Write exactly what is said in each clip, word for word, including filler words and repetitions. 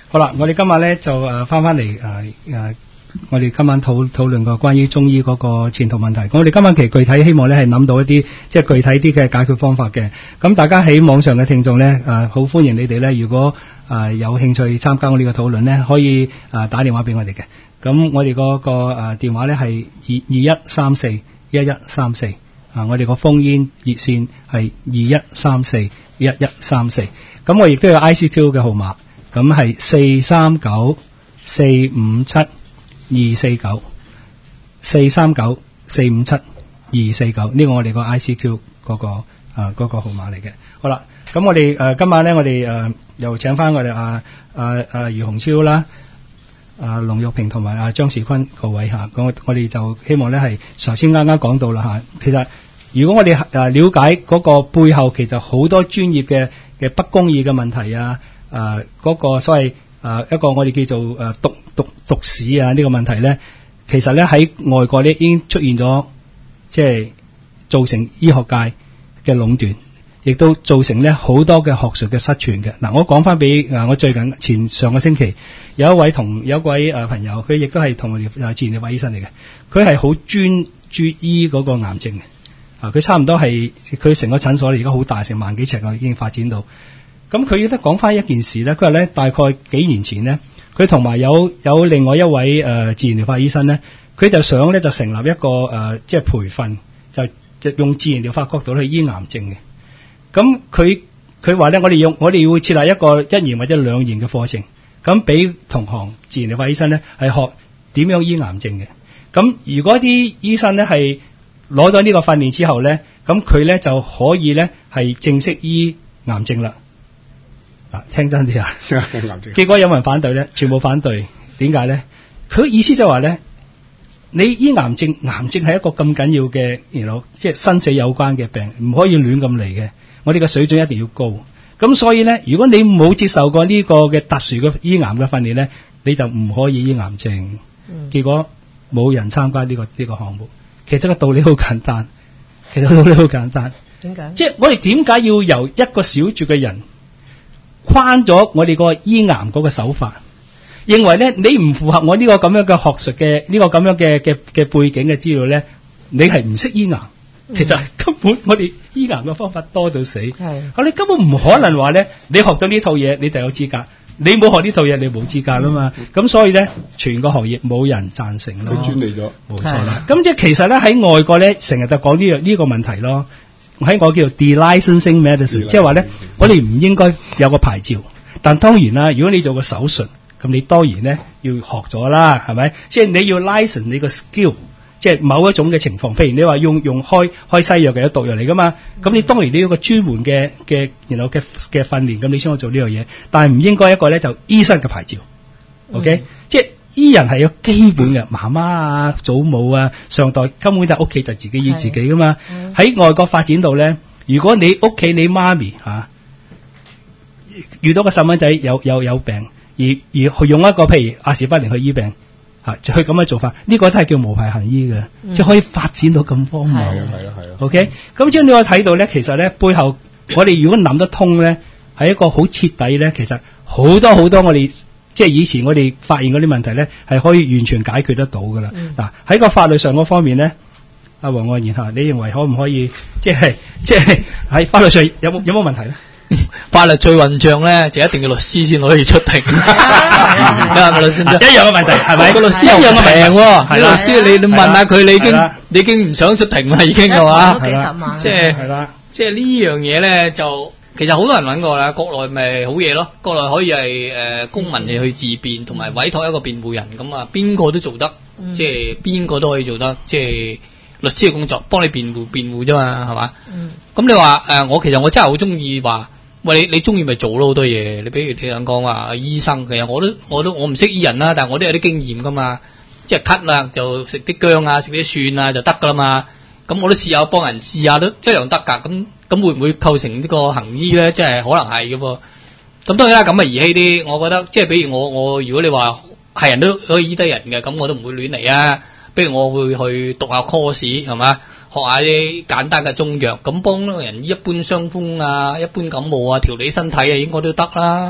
好啦，我哋今晚咧就誒翻翻嚟誒誒，我哋今晚討討論過關於中醫嗰個前途問題。我哋今晚其實具體希望咧係諗到一啲即係具體啲嘅解決方法嘅。咁大家喺網上嘅聽眾咧誒，好歡迎你哋咧，如果誒、呃、有興趣參加我哋嘅討論咧，可以誒、呃、打電話俾我哋嘅。咁我哋嗰、那個誒、呃、電話咧係二二一三四一一三四啊，我哋個烽煙熱線係二一三四一一三四。咁我亦都有 I C Q 嘅號碼。咁係四三九四五七二四九四三九四五七二四九，呢個我哋個 I C Q 嗰、嗰個啊嗰、呃嗰個號碼嚟嘅。好啦，咁我哋誒、呃、今晚咧，我哋誒、呃、又請翻我哋啊啊啊余洪超啦、啊龍玉平同埋啊張士坤各位嚇。咁、啊、我我哋就希望咧係頭先啱啱講到啦嚇、啊。其實如果我哋誒、呃、了解嗰個背後，其實好多專業嘅嘅不公義嘅問題啊。誒、呃、嗰、那個所謂誒、呃、一個我哋叫做誒毒毒毒屎啊呢、這個問題咧，其實咧喺外國咧已經出現咗，即係造成醫學界嘅壟斷，亦都造成咧好多嘅學術嘅失傳嘅。嗱、呃，我講翻俾誒我最近前上個星期有一位同有一位誒、呃、朋友，佢亦都係同我哋誒自然嘅醫生嚟嘅，佢係好專注醫嗰個癌症嘅。啊、呃，佢差唔多係佢成個診所而家好大，成萬幾尺啊，已經發展到。咁佢亦都講翻一件事咧，佢話咧大概幾年前咧，佢同埋有有另外一位誒、呃、自然療法醫生咧，佢就想咧就成立一個誒、呃、即係培訓，就就用自然療法角度去醫癌症嘅。咁佢佢話咧，我哋用我哋會設立一個一年或者兩年嘅課程，咁俾同行自然療法醫生咧係學點樣醫癌症嘅。咁如果啲醫生咧係攞咗呢個訓練之後咧，咁佢咧就可以咧係正式醫癌症啦。嗱，聽真啲啊！結果有冇人反對咧？全部反對。點解咧？佢意思就話咧，你醫癌症，癌症係一個咁緊要嘅，然後即係生死有關嘅病，唔可以亂咁嚟嘅。我哋嘅水準一定要高。咁所以咧，如果你冇接受過呢個嘅特殊嘅醫癌嘅訓練咧，你就唔可以醫癌症。嗯、結果冇人參加呢、呢個呢、呢個項目。其實個道理好簡單，其實個道理好簡單。點解？即係我哋點解要由一個小撮嘅人框咗我哋個醫癌嗰個手法，認為咧你唔符合我呢個咁樣嘅學術嘅呢、這個咁樣嘅嘅嘅背景嘅資料咧，你係唔識醫癌。其實根本我哋醫癌嘅方法多到死，係，你根本唔可能話咧，你學到呢套嘢你就有資格，你冇學呢套嘢你冇資格啦嘛。咁、嗯、所以咧，全個行業冇人贊成咯。佢專利咗，冇錯啦。咁即係其實咧喺外國咧，成日就講呢樣呢個問題咯。喺我叫做 delicensing medicine， 即係話咧，我哋唔應該有個牌照。但當然啦，如果你做個手術，咁你當然咧要學咗啦，係咪？即係你要 license 你個 skill， 即係某一種嘅情況。譬如你話用用開開西藥嘅有毒藥嚟噶嘛，咁你當然你要個專門嘅嘅然後嘅嘅訓練，咁你先可以做呢樣嘢。但係唔應該一個咧就醫生嘅牌照。OK，、嗯、即係。醫人係有基本嘅，媽媽啊、祖母啊，上代根本就屋企就自己醫自己噶嘛。喺外國發展到咧，如果你屋企你媽咪吓、啊、遇到個細蚊仔有有有病，而而去用一個譬如阿士匹靈去醫病吓，就去咁嘅做法，呢、這個都係叫無牌行醫嘅，嗯、即係可以發展到咁荒謬。係啊係啊係啊。OK， 咁即係你可以睇到咧，其實咧背後我哋如果諗得通咧，係一個好徹底咧，其實好多好多我哋。即係以前我哋發現嗰啲問題咧，係可以完全解決得到噶啦。嗱、嗯，喺個法律上嗰方面咧，阿黃愛賢嚇，你認為可唔可以即係即係喺法律上有冇有冇問題咧？ 法律最混帳咧，就一定要律師先可以出庭。律師一樣嘅問題係咪？個律師一樣嘅平喎。啲律師你你問下佢，你已經你已經唔想出庭啦，已經係嘛？幾十萬。即係係啦，即係呢樣嘢咧就。其實好多人揾過啦，國內咪好嘢咯，國內可以係誒、呃、公民你去自辯，同埋委託一個辯護人，咁啊邊個都做得，嗯、即係邊個都可以做得，即係律師嘅工作，幫你辯護辯護啫嘛，係嘛？咁、嗯、你話誒、呃，我其實我真係好中意話，喂你你中意咪做咯好多嘢，你比如你想講話醫生，其實我都我都我唔識醫人啦，但係我都有啲經驗噶嘛，即係咳啦就食啲薑啊，食啲蒜啊就得噶啦嘛，咁我都試下幫人試下都一樣得噶，咁。咁會唔會構成呢個行醫咧？即係可能係嘅噃。咁當然啦，咁啊兒戲啲，我覺得即係比如我我如果你話係人都可以醫得人嘅，咁我都唔會亂嚟啊。比如我會去讀下 course 係嘛，學下啲簡單嘅中藥，咁幫人一般傷風啊、一般感冒啊、調理身體啊，應該都得啦。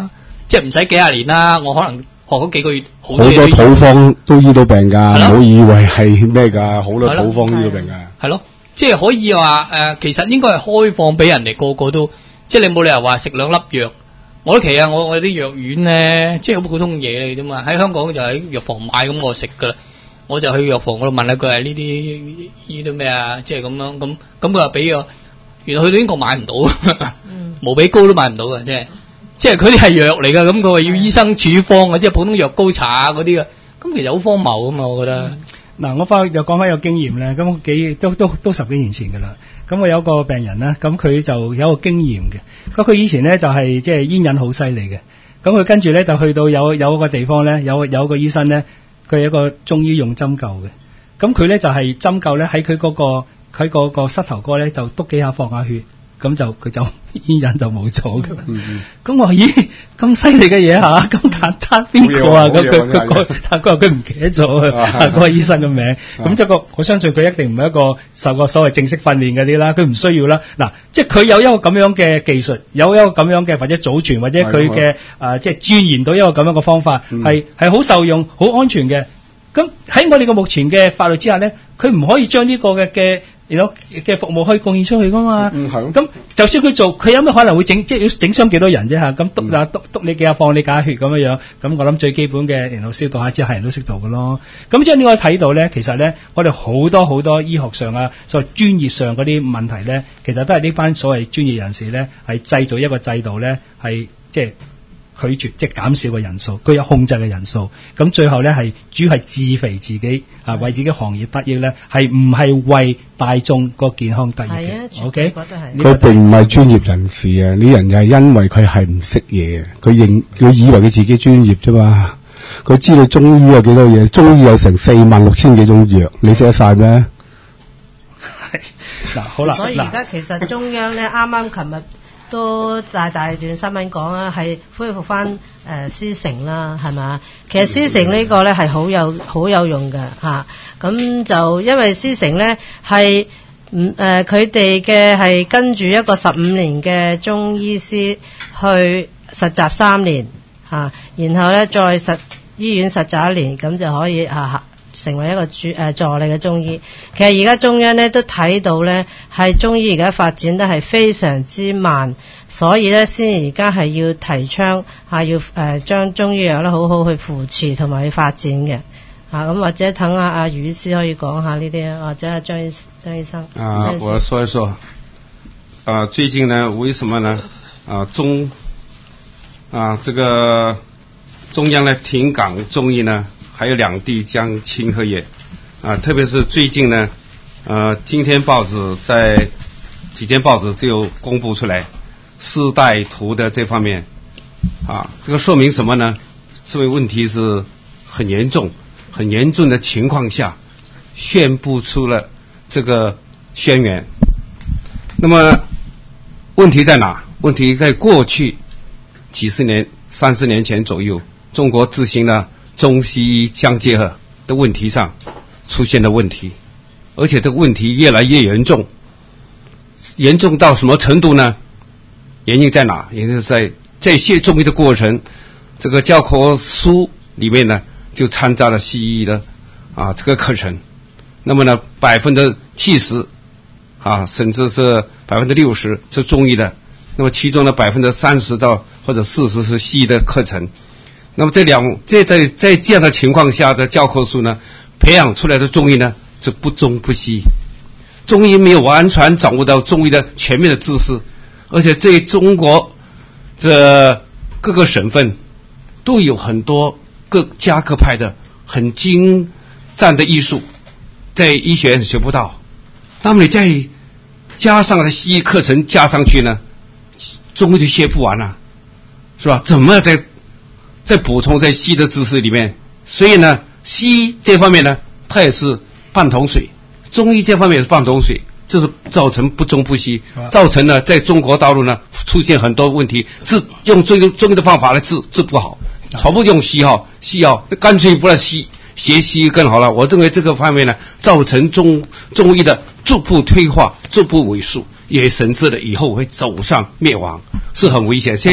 即係唔使幾廿年啦，我可能學嗰幾個月好多嘢。好多土方都醫到病㗎，唔好以為係咩㗎，好多土方醫到病㗎。 係咯，即係可以話誒、呃，其實應該係開放俾人哋個個都，即係你冇理由話食兩粒藥。我都其實我我啲藥丸咧，即係好普通嘢嚟啫嘛。喺香港就喺藥房買，咁我食㗎啦。我就去藥房嗰度問下佢係呢啲醫到咩啊？即係咁樣咁咁，佢話俾我，原來去到英國買唔到，無比高都買唔到嘅，即係即係佢啲係藥嚟㗎。咁佢話要醫生處方嘅，即係普通藥膏茶嗰啲嘅。咁其實好荒謬啊嘛，我覺得。 嗱、嗯，我翻又講翻有經驗咧，咁幾都都都十幾年前㗎啦。咁我有個病人咧，咁佢就有個經驗嘅。咁佢以前咧就係、是、即係煙癮好犀利嘅。咁佢跟住咧就去到有有個地方咧，有有個醫生咧，佢有一個中醫用針灸嘅。咁佢咧就係、是、針灸咧喺佢嗰個喺嗰個膝頭哥咧就篤幾下放下血。咁就佢就煙癮就冇咗㗎啦。咁我話咦咁犀利嘅嘢嚇，咁簡單邊個啊？咁佢佢佢佢話佢唔記得咗啊嗰個醫生嘅名。咁即係個我相信佢一定唔係一個受過所謂正式訓練嗰啲啦，佢唔需要啦。嗱，即係佢有一個咁樣嘅技術，有一個咁樣嘅或者祖傳或者佢嘅誒即係鑽研到一個咁樣嘅方法，係係好受用、好安全嘅。咁喺我哋嘅目前嘅法律之下咧，佢唔可以將呢個嘅嘅。嘅服務可以貢獻出去噶嘛？嗯，係。咁就算佢做，佢有咩可能會整，即係要整傷幾多人啫嚇？咁篤啊篤篤你幾下放你幾下血咁樣樣，咁我諗最基本嘅，然後消毒下之後係人都識做嘅咯。咁即係你可以睇到咧，其實咧，我哋好多好多醫學上啊，所謂專業上嗰啲問題咧，其實都係呢班所謂專業人士咧，係製造一個制度咧，係即係。拒絕即係減少嘅人數，佢有控制嘅人數，咁最後咧係主要係自肥自己啊，為自己行業得益咧，係唔係為大眾個健康得益嘅 ？OK， 佢並唔係專業人士啊，呢人就係因為佢係唔識嘢，佢認佢以為佢自己專業啫嘛，佢知道中醫有幾多嘢，中醫有成四萬六千幾種藥，你識得晒咩？ 係嗱，好啦， 所以而家其實中央咧，啱啱琴日。都大大段新聞講啊，係恢復翻誒師承啦，係嘛？其實師承呢個咧係好有好有用嘅嚇，咁、啊、就因為師承咧係唔誒佢哋嘅係跟住一個十五年嘅中醫師去實習三年嚇、啊，然後咧再實醫院實習一年，咁就可以嚇。啊成為一個助誒助理嘅中醫，其實而家中央咧都睇到咧，係中醫而家發展得係非常之慢，所以咧先而家係要提倡嚇，要誒將中醫藥咧好好去扶持同埋去發展嘅嚇，咁或者等阿阿余醫師可以講下呢啲啊，或者阿張醫張醫生啊，我說一說啊，最近呢，為什麼呢？啊中啊這個中央呢停港中醫呢？還有兩地將清和也，啊，特別是最近呢，呃，今天報紙在幾間報紙就公布出來，士大圖的這方面，啊，這個說明什麼呢？說明問題是很嚴重、很嚴重的情況下，宣布出了這個宣言。那麼問題在哪？問題在過去幾十年、三十年前左右，中國自行了中西醫相結合的問題上出現了問題，而且這個問題越來越嚴重，嚴重到什麼程度呢？原因在哪？原因是在在學中醫的過程，這個教科書裡面呢就摻雜了西醫的啊這個課程，那麼呢百分之七十啊甚至是百分之六十是中醫的，那麼其中的百分之三十到或者四十是西醫的課程。那麼這兩這在在這樣的情況下的教科書呢，培養出來的中醫呢是不中不西，中醫沒有完全掌握到中醫的全面的知識，而且在中國這各個省份都有很多各家各派的很精湛的醫術，在醫學院學不到，那麼你再加上的西醫課程加上去呢，中醫就學不完了，是吧？怎麼在再補充在西醫的知識裡面，所以呢，西醫這方面呢，它也是半桶水；中醫這方面也是半桶水，這是造成不中不西，造成呢在中國大陸呢出現很多問題，治用中醫中醫的方法來治治不好，全部用西藥，西藥乾脆不讓西學西醫更好了。我認為這個方面呢，造成中中醫的逐步退化、逐步萎縮，也甚至的以後會走上滅亡，是很危險。所以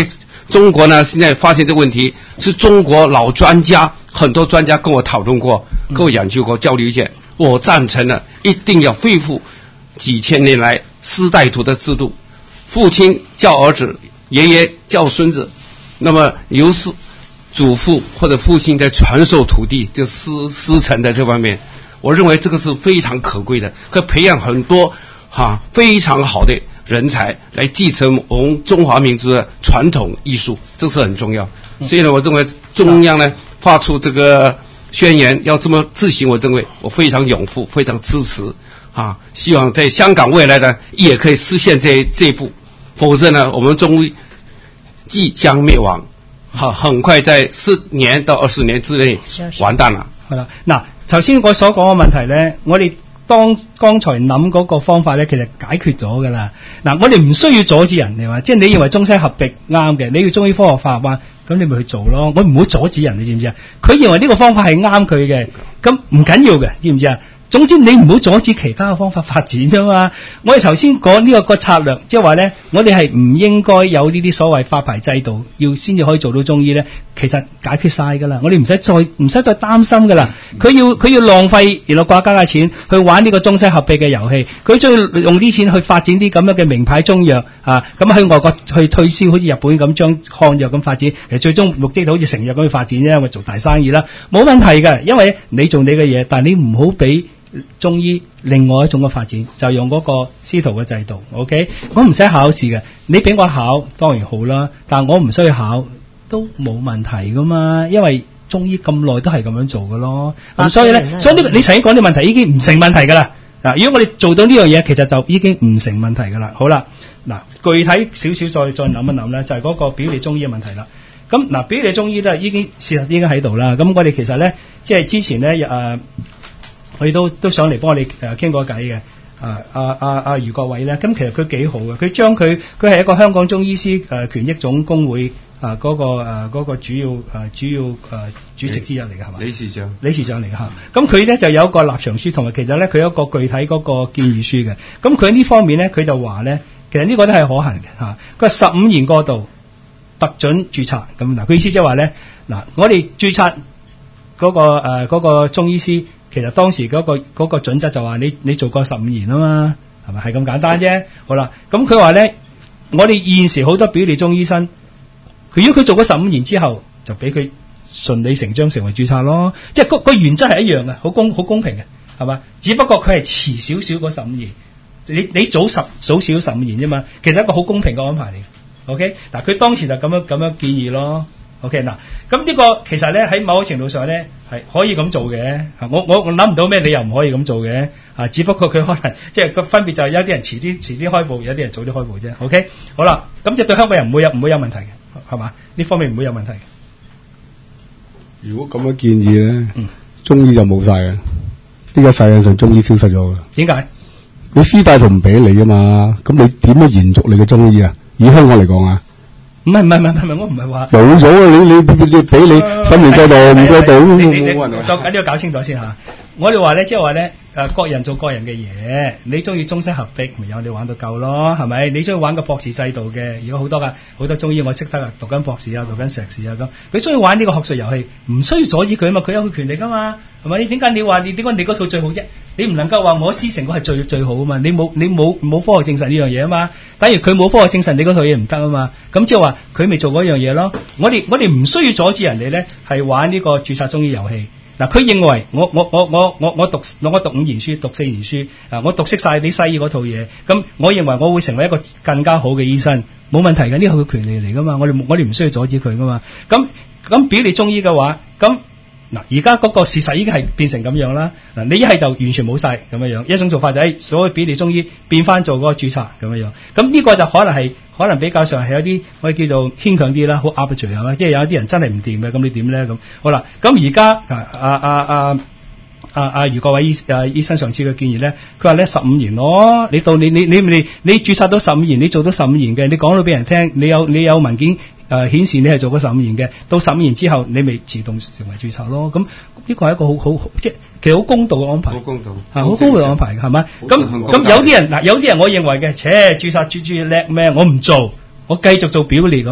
中国呢现在发现这个问题，是中国老专家很多专家跟我讨论过，跟我研究过，交流意见，我赞成了，一定要恢复几千年来师带徒的制度，父亲教儿子，爷爷教孙子，那么由是祖父或者父亲在传授徒弟，就师师承的这方面，我认为这个是非常可贵的，可以培养很多哈非常好的人才来继承我们中华民族的传统艺术，这是很重要。所以呢，我认为中央呢发出这个宣言要这么自行，我认为我非常拥护，非常支持啊！希望在香港未来呢也可以实现这这一步，否則呢，我們終於即將滅亡，很很快在十年到二十年之內完蛋啦。 係啦，嗱，頭先我所講嘅問題咧，我哋當剛才諗嗰個方法咧，其實解決咗㗎啦。嗱，我哋唔需要阻止人哋話，即係你認為中西合璧啱嘅，你要中醫科學化嘛，咁你咪去做咯。我唔會阻止人，你知唔知啊？佢認為呢個方法係啱佢嘅，咁唔緊要嘅，知唔知啊？總之你唔好阻止其他嘅方法發展啫嘛。我哋頭先講呢個個策略，即係話咧，我哋係唔應該有呢啲所謂發牌制度，要先至可以做到中醫咧。其實解決晒㗎啦，我哋唔使再唔使再擔心㗎啦。佢要佢要浪費原來國家嘅錢去玩呢個中西合璧嘅遊戲，佢將用啲錢去發展啲咁樣嘅名牌中藥啊，咁去外國去推銷，好似日本咁將漢藥咁發展，其實最終目的就好似成藥咁去發展啫，我做大生意啦，冇問題㗎，因為你做你嘅嘢，但係你唔好俾中醫另外一種嘅發展，就用嗰個師徒嘅制度 ，OK？ 我唔使考試嘅，你俾我考當然好啦，但我唔需要考都冇問題噶嘛，因為中醫咁耐都係咁樣做嘅咯。咁所以咧，所以呢、這個你頭先講啲問題已經唔成問題㗎啦。嗱，如果我哋做到呢樣嘢，其實就已經唔成問題㗎啦。好啦，嗱，具體少少再再諗一諗咧，就係、是、嗰個表裏中醫嘅問題啦。咁嗱，表裏中醫咧已經事實已經喺度啦。咁我哋其實咧，即係之前咧誒。呃佢都都上嚟幫我哋誒傾過偈嘅，啊啊啊啊余國偉咧，咁其實佢幾好嘅，佢將佢佢係一個香港中醫師誒、呃、權益總工會啊嗰、呃那個誒嗰、呃那個主要誒、呃、主要誒、呃、主席之一嚟嘅係嘛？理事長，理事長嚟嘅嚇。咁佢咧就有一個立場書，同埋其實咧佢有一個具體嗰個建議書嘅。咁佢喺呢方面咧，佢就話咧，其實呢個都係可行嘅嚇。佢話十五年過渡特准註冊咁嗱，佢意思即係話咧嗱，我哋註冊嗰、那個誒嗰、呃那個中醫師。其實當時嗰、那個嗰、那個準則就話你你做過十五年啊嘛，係咪係咁簡單啫？好啦，咁佢話咧，我哋現時好多表裏中醫生，佢如果佢做咗十五年之後，就俾佢順理成章成為註冊咯，即係個個原則係一樣嘅，好公好公平嘅，係嘛？只不過佢係遲少少嗰十五年，你你早十早少十五年啫嘛，其實一個好公平嘅安排嚟。OK， 嗱佢當時就咁樣咁樣建議咯。OK 嗱，咁呢個其實咧喺某個程度上咧係可以咁做嘅，我我我諗唔到咩理由唔可以咁做嘅，啊，只不過佢可能即係個分別就係有啲人遲啲遲啲開步，有啲人早啲開步啫。OK， 好啦，咁就對香港人唔會有唔會有問題嘅，係嘛？呢方面唔會有問題嘅。 如果咁樣建議咧，嗯，中醫就冇晒嘅，呢個世界上中醫消失咗嘅。點解？你師帶徒唔俾你啊嘛，咁你點樣延續你嘅中醫啊？以香港嚟講啊？ 唔係唔係唔係唔係，我唔係話冇咗啊！你你你俾你十年過度唔過度， 你你你咁呢個搞清楚先嚇。我哋話咧，即係話咧，誒各人做各人嘅嘢，你中意中西合璧，咪有你玩到夠咯，係咪？你中意玩個博士制度嘅，如果好多噶好多中醫我識得啊，讀緊博士啊，讀緊碩士啊咁，佢中意玩呢個學術遊戲，唔需要阻止佢啊嘛，佢有佢權力噶嘛，係咪？點解你話你點解你嗰套最好啫？你唔能夠話我師承嗰係最最好啊嘛，你冇你冇冇科學證實呢樣嘢啊嘛，等於佢冇科學證實你嗰套嘢唔得啊嘛，咁即係話佢咪做嗰樣嘢咯。我哋我哋唔需要阻止人哋咧係玩呢個註冊中醫遊戲。嗱，佢認為我我我我我我讀我讀五年書，讀四年書，啊，我讀識晒啲西醫嗰套嘢，咁我認為我會成為一個更加好嘅醫生，冇問題嘅，呢個係佢權利嚟噶嘛，我哋我哋唔需要阻止佢噶嘛。咁咁表裏中醫嘅話，咁嗱而家嗰個事實已經係變成咁樣啦。嗱，你一係就完全冇晒咁樣樣，一種做法就係所謂表裏中醫變翻做嗰個註冊咁樣樣。咁呢個就可能係可能比較上係有啲我哋叫做牽強啲啦，好 arbitrary 啦，即係有一啲人真係唔掂嘅，咁你點咧咁？好啦，咁而家啊啊啊啊啊余國偉醫啊醫生上次嘅建議咧，佢話咧十五年咯，你到你你你你你註冊到十五年，你做到十五年嘅，你講到俾人聽，你有你有文件。誒、呃、顯示你係做過十五年嘅，到十五年之後你咪自動成為註冊咯。咁呢個係一個好好即係其實好公道嘅安排，好公道嚇，好公道嘅安排係咪？咁咁有啲人嗱，有啲人我認為嘅，切註冊註註叻咩？我唔做，我繼續做表裏咁，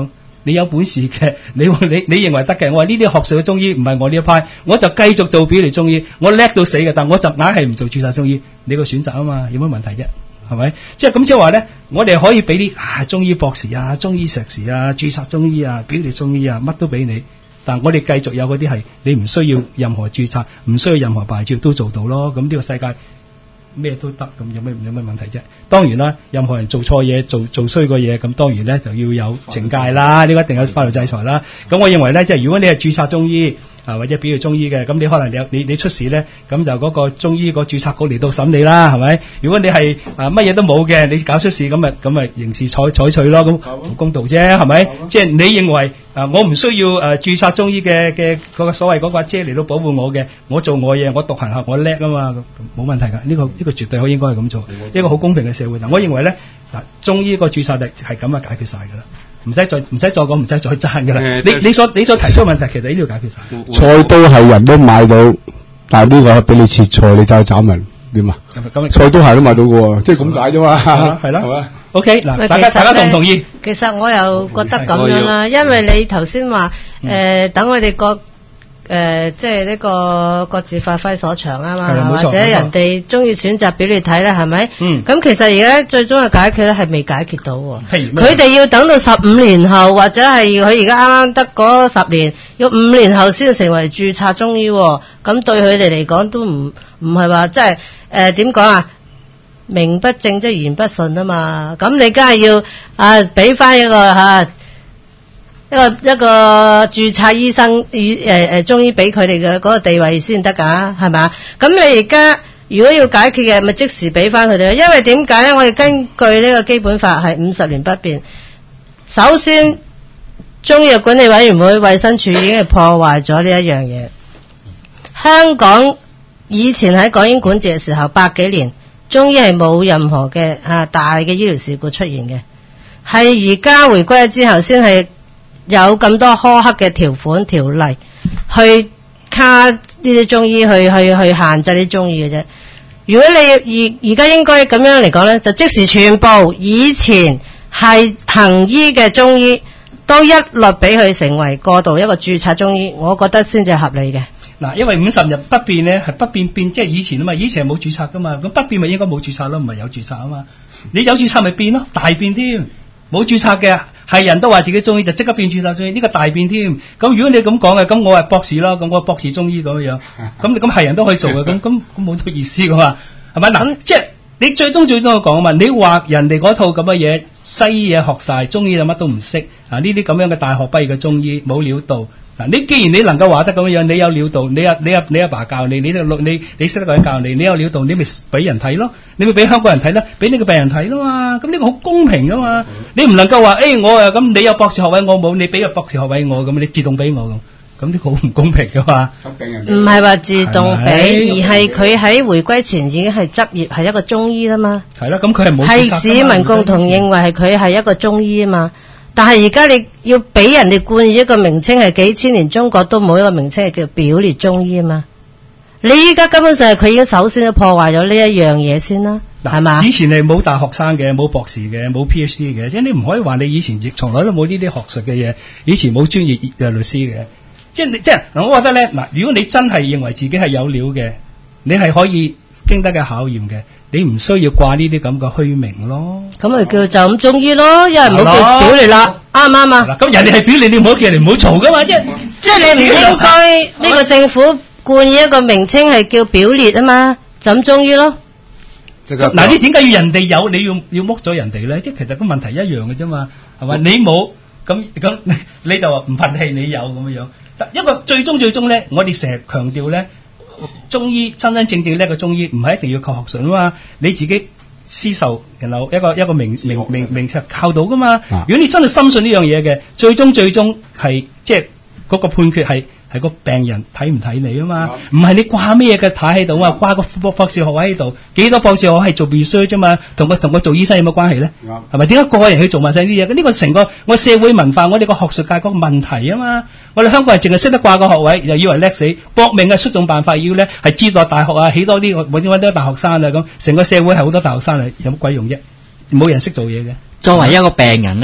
你有本事嘅，你你你認為得嘅，我話呢啲學術嘅中醫唔係我呢一派，我就繼續做表列中醫，我叻到死嘅，但我就硬係唔做註冊中醫，你個選擇啊嘛，有乜問題啫？係咪？即係咁即係話咧，我哋可以俾啲啊中醫博士啊、中醫碩士啊、註冊中醫啊、表列中醫啊，乜都俾你。但我哋繼續有嗰啲係你唔需要任何註冊，唔需要任何牌照都做到咯。咁呢個世界咩都得，咁有咩有咩問題啫？當然啦，任何人做錯嘢、做做衰個嘢，咁當然咧就要有懲戒啦。呢個一定有法律制裁啦。咁我認為咧，即係如果你係註冊中醫啊或者表列中醫嘅，咁你可能你有你你出事咧，咁就嗰個中醫個註冊局嚟到審你啦，係咪？如果你係啊乜嘢都冇嘅，你搞出事咁咪咁咪刑事採採取咯，咁好公道啫，係咪？即係你認為啊，我唔需要誒註冊中醫嘅嘅嗰個所謂嗰個阿姐嚟到保護我嘅，我做我嘢，我獨行俠，我叻啊嘛，冇問題㗎。呢個呢個絕對可應該係咁做，一個好公平嘅社會。但我認為咧，嗱中醫個註冊力係咁啊解決晒㗎啦。唔使再唔使再講，唔使再爭㗎啦。你你所你所提出嘅問題，其實呢度解決晒。 菜刀係人都買到，但係呢個俾你切菜，你走去找人點啊？菜刀係都買到嘅喎，即係咁解啫嘛。係啦，係嘛 ？OK 嗱，大家大家同唔同意？ 其實我又覺得咁樣啦，因為你頭先話誒，等我哋各誒，即係呢個各自發揮所長啊嘛，或者人哋中意選擇表列睇咧，係咪？嗯。咁其實而家最終嘅解決咧係未解決到喎。佢哋要等到十五年後，或者係佢而家啱啱得嗰十年，要五年後先成為註冊中醫喎。咁對佢哋嚟講都唔唔係話即係誒點講啊？名不正即言不順啊嘛。咁你梗係要啊俾翻一個嚇。啊一個一個註冊醫生，以誒誒中醫俾佢哋嘅嗰個地位先得㗎，係嘛？咁你而家如果要解決嘅，咪即時俾翻佢哋。因為點解咧？我哋根據呢個基本法係五十年不變。首先，中藥管理委員會衛生署已經係破壞咗呢一樣嘢。香港以前喺港英管治嘅時候，百幾年中醫係冇任何嘅啊大嘅醫療事故出現嘅，係而家回歸之後先係。有咁多苛刻嘅條款條例去卡呢啲中醫，去去去限制啲中醫嘅啫。如果你而而家應該咁樣嚟講咧，就即時全部以前係行醫嘅中醫都一律俾佢成為過渡一個註冊中醫，我覺得先至合理嘅。 嗱，因為五十日不變咧係不變變，即係以前啊嘛，以前係冇註冊噶嘛，咁不變咪應該冇註冊咯，唔係有註冊啊嘛。你有註冊咪變咯，大變添，冇註冊嘅。係人都話自己中醫就即刻變註冊中醫，呢、這個大變添。咁如果你咁講嘅，咁我係博士咯，咁我博士中醫咁樣，咁咁係人都可以做嘅，咁咁咁冇乜意思噶嘛，係咪？嗱，即係你最終最終我講啊嘛，你話人哋嗰套咁嘅嘢，西醫嘢學晒，中醫就乜都唔識啊！呢啲咁樣嘅大學畢業嘅中醫冇料到。嗱，你既然你能夠話得咁樣，你有料到，你阿你阿你阿爸教你，你你你識得個人教你，你有料到，你咪俾人睇咯，你咪俾香港人睇啦，俾呢個病人睇啦嘛，咁呢個好公平噶嘛，你唔能夠話誒我啊咁，你有博士學位我冇，你俾個博士學位我咁，你自動俾我咁，咁呢個好唔公平噶嘛。 唔係話自動俾，而係佢喺回歸前已經係執業係一個中醫啦嘛。 係啦，咁佢係冇。 係市民共同認為係佢係一個中醫啊嘛。但係而家你要俾人哋冠以一個名稱，係幾千年中國都冇一個名稱係叫表列中醫啊嘛。你依家根本上係佢已經首先都破壞咗呢一樣嘢先啦，係嘛？ 以前係冇大學生嘅，冇博士嘅，冇 P H D 嘅，即係你唔可以話你以前亦從來都冇呢啲學術嘅嘢，以前冇專業嘅律師嘅，即係你即係嗱，我覺得咧嗱，如果你真係認為自己係有料嘅，你係可以經得嘅考驗嘅。你唔需要掛呢啲咁嘅虛名咯， 咁咪叫就咁中醫咯，因為唔好叫表列啦，啱唔啱啊？ 咁人哋係表列，你唔好叫人哋唔好嘈噶嘛，即係即係你唔應該呢個政府冠以一個名稱係叫表列啊嘛，就咁中醫咯。 嗱，你點解要人哋有，你要要剝咗人哋咧？即係其實個問題一樣嘅啫嘛，係咪？你冇咁咁，你就話唔忿氣，你有咁樣樣。因為最終最終咧，我哋成日強調咧。中醫真真正正叻嘅中醫唔係一定要靠學術啊嘛，你自己私受然後一個一個名名名名冊靠到噶嘛。如果你真係深信呢樣嘢嘅，最終最終係即係嗰個判決係係個病人睇唔睇你啊嘛，唔係你掛咩嘅睇喺度啊，掛個博士學位喺度，幾多博士學位係做 research 啫嘛，同個同個做醫生有冇關係咧？係咪？點解個個人去做埋晒呢啲嘢？呢個成個我社會文化，我哋個學術界嗰個問題啊嘛。我哋香港人淨係識得掛個學位，又以為叻死，搏命嘅出眾辦法要咧係資助大學啊，起多啲揾揾多大學生啊咁，成個社會係好多大學生啊，有乜鬼用啫？冇人識做嘢嘅。 作為一個病人咧，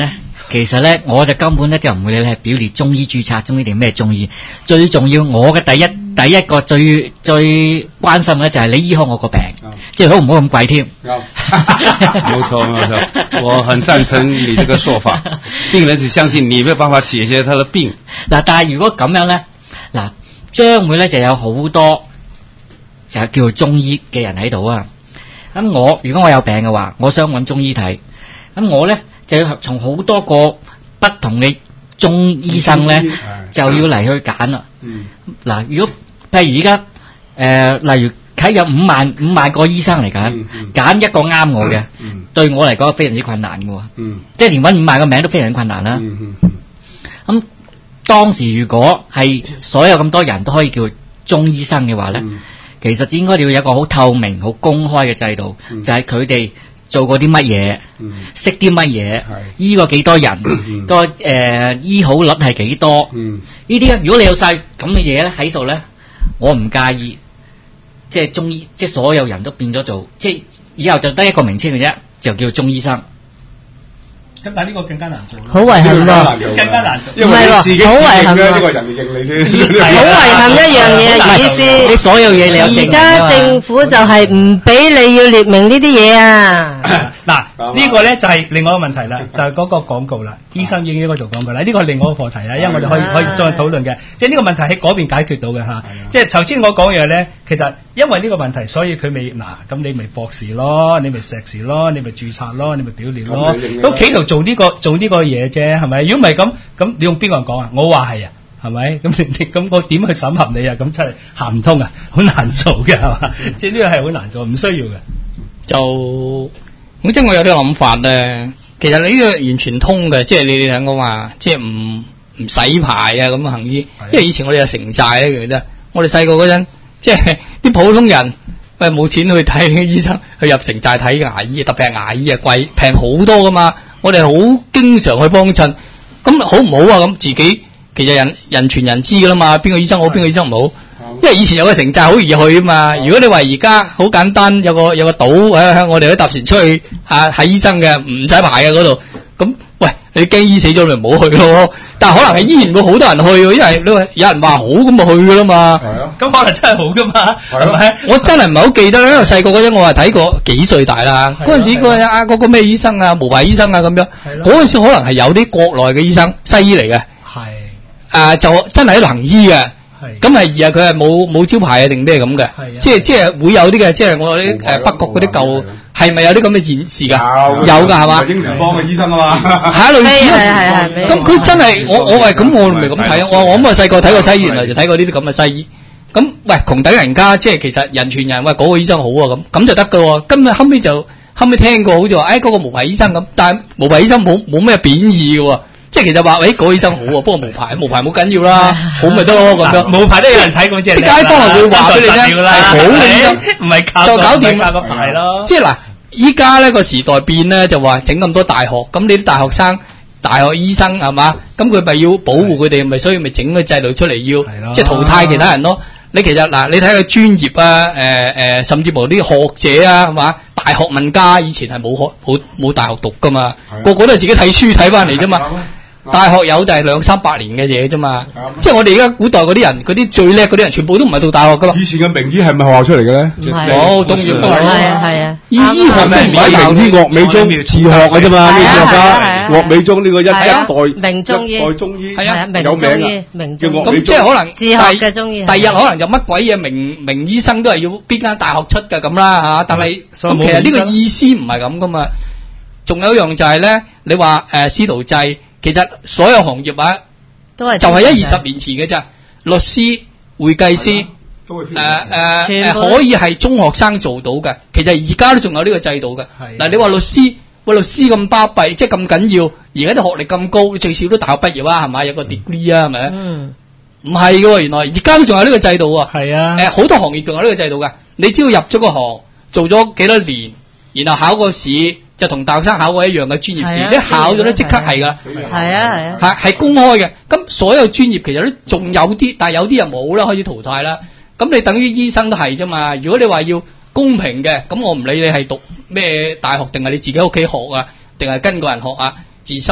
其實咧，我就根本咧就唔會理你係表列中醫註冊中醫定咩中醫，最重要我嘅第一第一個最最關心咧就係你醫好我個病，即係好唔好咁貴添。 冇錯冇錯，我很贊成你這個說法。病人只相信你沒有辦法解決他的病。 嗱，但係如果咁樣咧，嗱，將會咧就有好多就係叫做中醫嘅人喺度啊。咁我如果我有病嘅話，我想揾中醫睇，咁我咧就要從好多個不同嘅中醫生咧，就要嚟去揀啦。嗱、嗯，如果譬如而家誒，例如睇有五萬五萬個醫生嚟揀，揀、嗯嗯、一個啱我嘅、嗯，對我嚟講非常之困難嘅、嗯，即係連揾五萬個名都非常之困難啦。咁、嗯嗯嗯、當時如果係所有咁多人都可以叫中醫生嘅話咧、嗯，其實應該要有一個好透明、好公開嘅制度，嗯、就係佢哋做過啲乜嘢，識啲乜嘢，醫過幾多人，嗯、個誒、呃、醫好率係幾多？呢啲咧，如果你有晒咁嘅嘢咧喺度咧，我唔介意，即係中醫，即係所有人都變咗做，即係以後就得一個名稱嘅啫，就叫中醫生。 咁但係呢個更加難做， 好遺憾喎， 更加難做， 因為你自己好遺憾呢個人哋認你先， 好遺憾一樣嘢，意思你所有嘢你有證明。 而家政府就係唔俾你要列明呢啲嘢啊！ 嗱，呢個咧就係另外一個問題啦，就係嗰個廣告啦，醫生應該做廣告啦，呢個係另外一個課題啦，因為我哋可以可以再討論嘅，即係呢個問題喺嗰邊解決到嘅嚇。即係頭先我講嘢咧，其實因為呢個問題，所以佢未嗱，咁你咪博士咯，你咪碩士咯，你咪註冊咯，你咪表列咯，都企圖做呢個做呢個嘢啫，係咪？如果唔係咁，咁你用邊個人講啊？我話係啊，係咪？咁你咁我點去審核你啊？咁真係行唔通啊，好難做嘅係嘛？即係呢個係好難做，唔需要嘅。 就咁即係我有啲諗法咧，其實你呢個完全通嘅，即係你哋聽講話，即係唔唔使牌啊咁行醫，因為以前我哋有城寨咧，記得我哋細個嗰陣，即係啲普通人喂冇錢去睇醫生，去入城寨睇牙醫，特別係牙醫啊貴平好多噶嘛，我哋好經常去幫襯，咁好唔好啊？咁自己其實人人傳人知噶啦嘛，邊個醫生好，邊個醫生唔好。因為以前有個城寨好易去啊嘛，如果你話而家好簡單，有個有個島喺我哋都搭船出去吓睇醫生嘅，唔使排嘅嗰度。咁喂，你驚醫死咗你唔好去咯。但係可能係依然會好多人去，因為你話有人話好咁咪去噶啦嘛。係啊，咁可能真係好噶嘛，係咪？我真係唔係好記得啦，因為細個嗰陣我係睇過幾歲大啦。嗰陣時嗰個啊嗰個咩醫生啊，無牌醫生啊咁樣。嗰陣時可能係有啲國內嘅醫生西醫嚟嘅。係。誒，就真係喺度行醫嘅。咁係而係佢係冇冇招牌啊定咩咁嘅？即係即係會有啲嘅，即係我啲誒北國嗰啲舊係咪有啲咁嘅現事㗎？有㗎係嘛？英聯邦嘅醫生啊嘛，係類似啊。咁佢真係我我係咁我唔係咁睇啊！我我咁啊細個睇過西醫，原來就睇過呢啲咁嘅西醫。咁喂窮等人家，即係其實人傳人喂嗰個醫生好啊咁，咁就得㗎喎。今日後尾就後尾聽過好似話誒嗰個無牌醫生咁，但係無牌醫生冇冇咩貶義㗎喎。即係其實話，誒，嗰個醫生好啊，不過無牌，無牌冇緊要啦，好咪得咯咁樣。無牌都有人睇咁即係。啲街坊係會話俾你聽，係好嘅醫生，唔係靠就搞掂個牌咯。即係嗱，依家咧個時代變咧，就話整咁多大學，咁你啲大學生、大學醫生係嘛，咁佢咪要保護佢哋，咪所以咪整個制度出嚟要，即係淘汰其他人咯。你其實嗱，你睇下專業啊，誒、呃、誒，甚至乎啲學者啊，係嘛，大學問家以前係冇學冇冇大學讀噶嘛，個個都係自己睇書睇翻嚟啫嘛。大學有就係兩三百年嘅嘢啫嘛，即係我哋而家古代嗰啲人，嗰啲最叻嗰啲人，全部都唔係讀大學噶嘛。以前嘅名醫係咪學校出嚟嘅咧？唔係，哦，當然都係。係啊係啊，醫醫學咩唔係名醫，岳美中自學嘅啫嘛，呢個學家。岳美中呢個一一代名中醫， 代中醫係啊， 有名嘅， 名中醫。 咁即係可能自學嘅中醫。 第日可能就乜鬼嘢名名醫生都係要邊間大學出嘅咁啦嚇，但係咁其實呢個意思唔係咁噶嘛。仲有一樣就係咧，你話誒師徒制。其實所有行業啊，都係就係一二十年前嘅咋，律師、會計師，誒誒誒，可以係中學生做到嘅。其實而家都仲有呢個制度嘅。嗱，你話律師，喂律師咁巴閉，即係咁緊要，而家啲學歷咁高，最少都大學畢業啊，係咪？有個 degree 啊，係咪？嗯，唔係嘅，原來而家都仲有呢個制度啊。係啊，誒，好多行業仲有呢個制度嘅。你只要入咗個行，做咗幾多年，然後考個試。就同大學生考過一樣嘅專業試，你考咗咧即刻係噶， 係啊係啊， 係係公開嘅。咁所有專業其實都仲有啲，但係有啲又冇啦，開始淘汰啦。咁你等於醫生都係啫嘛。如果你話要公平嘅，咁我唔理你係讀咩大學定係你自己屋企學啊，定係跟個人學啊，自修啦。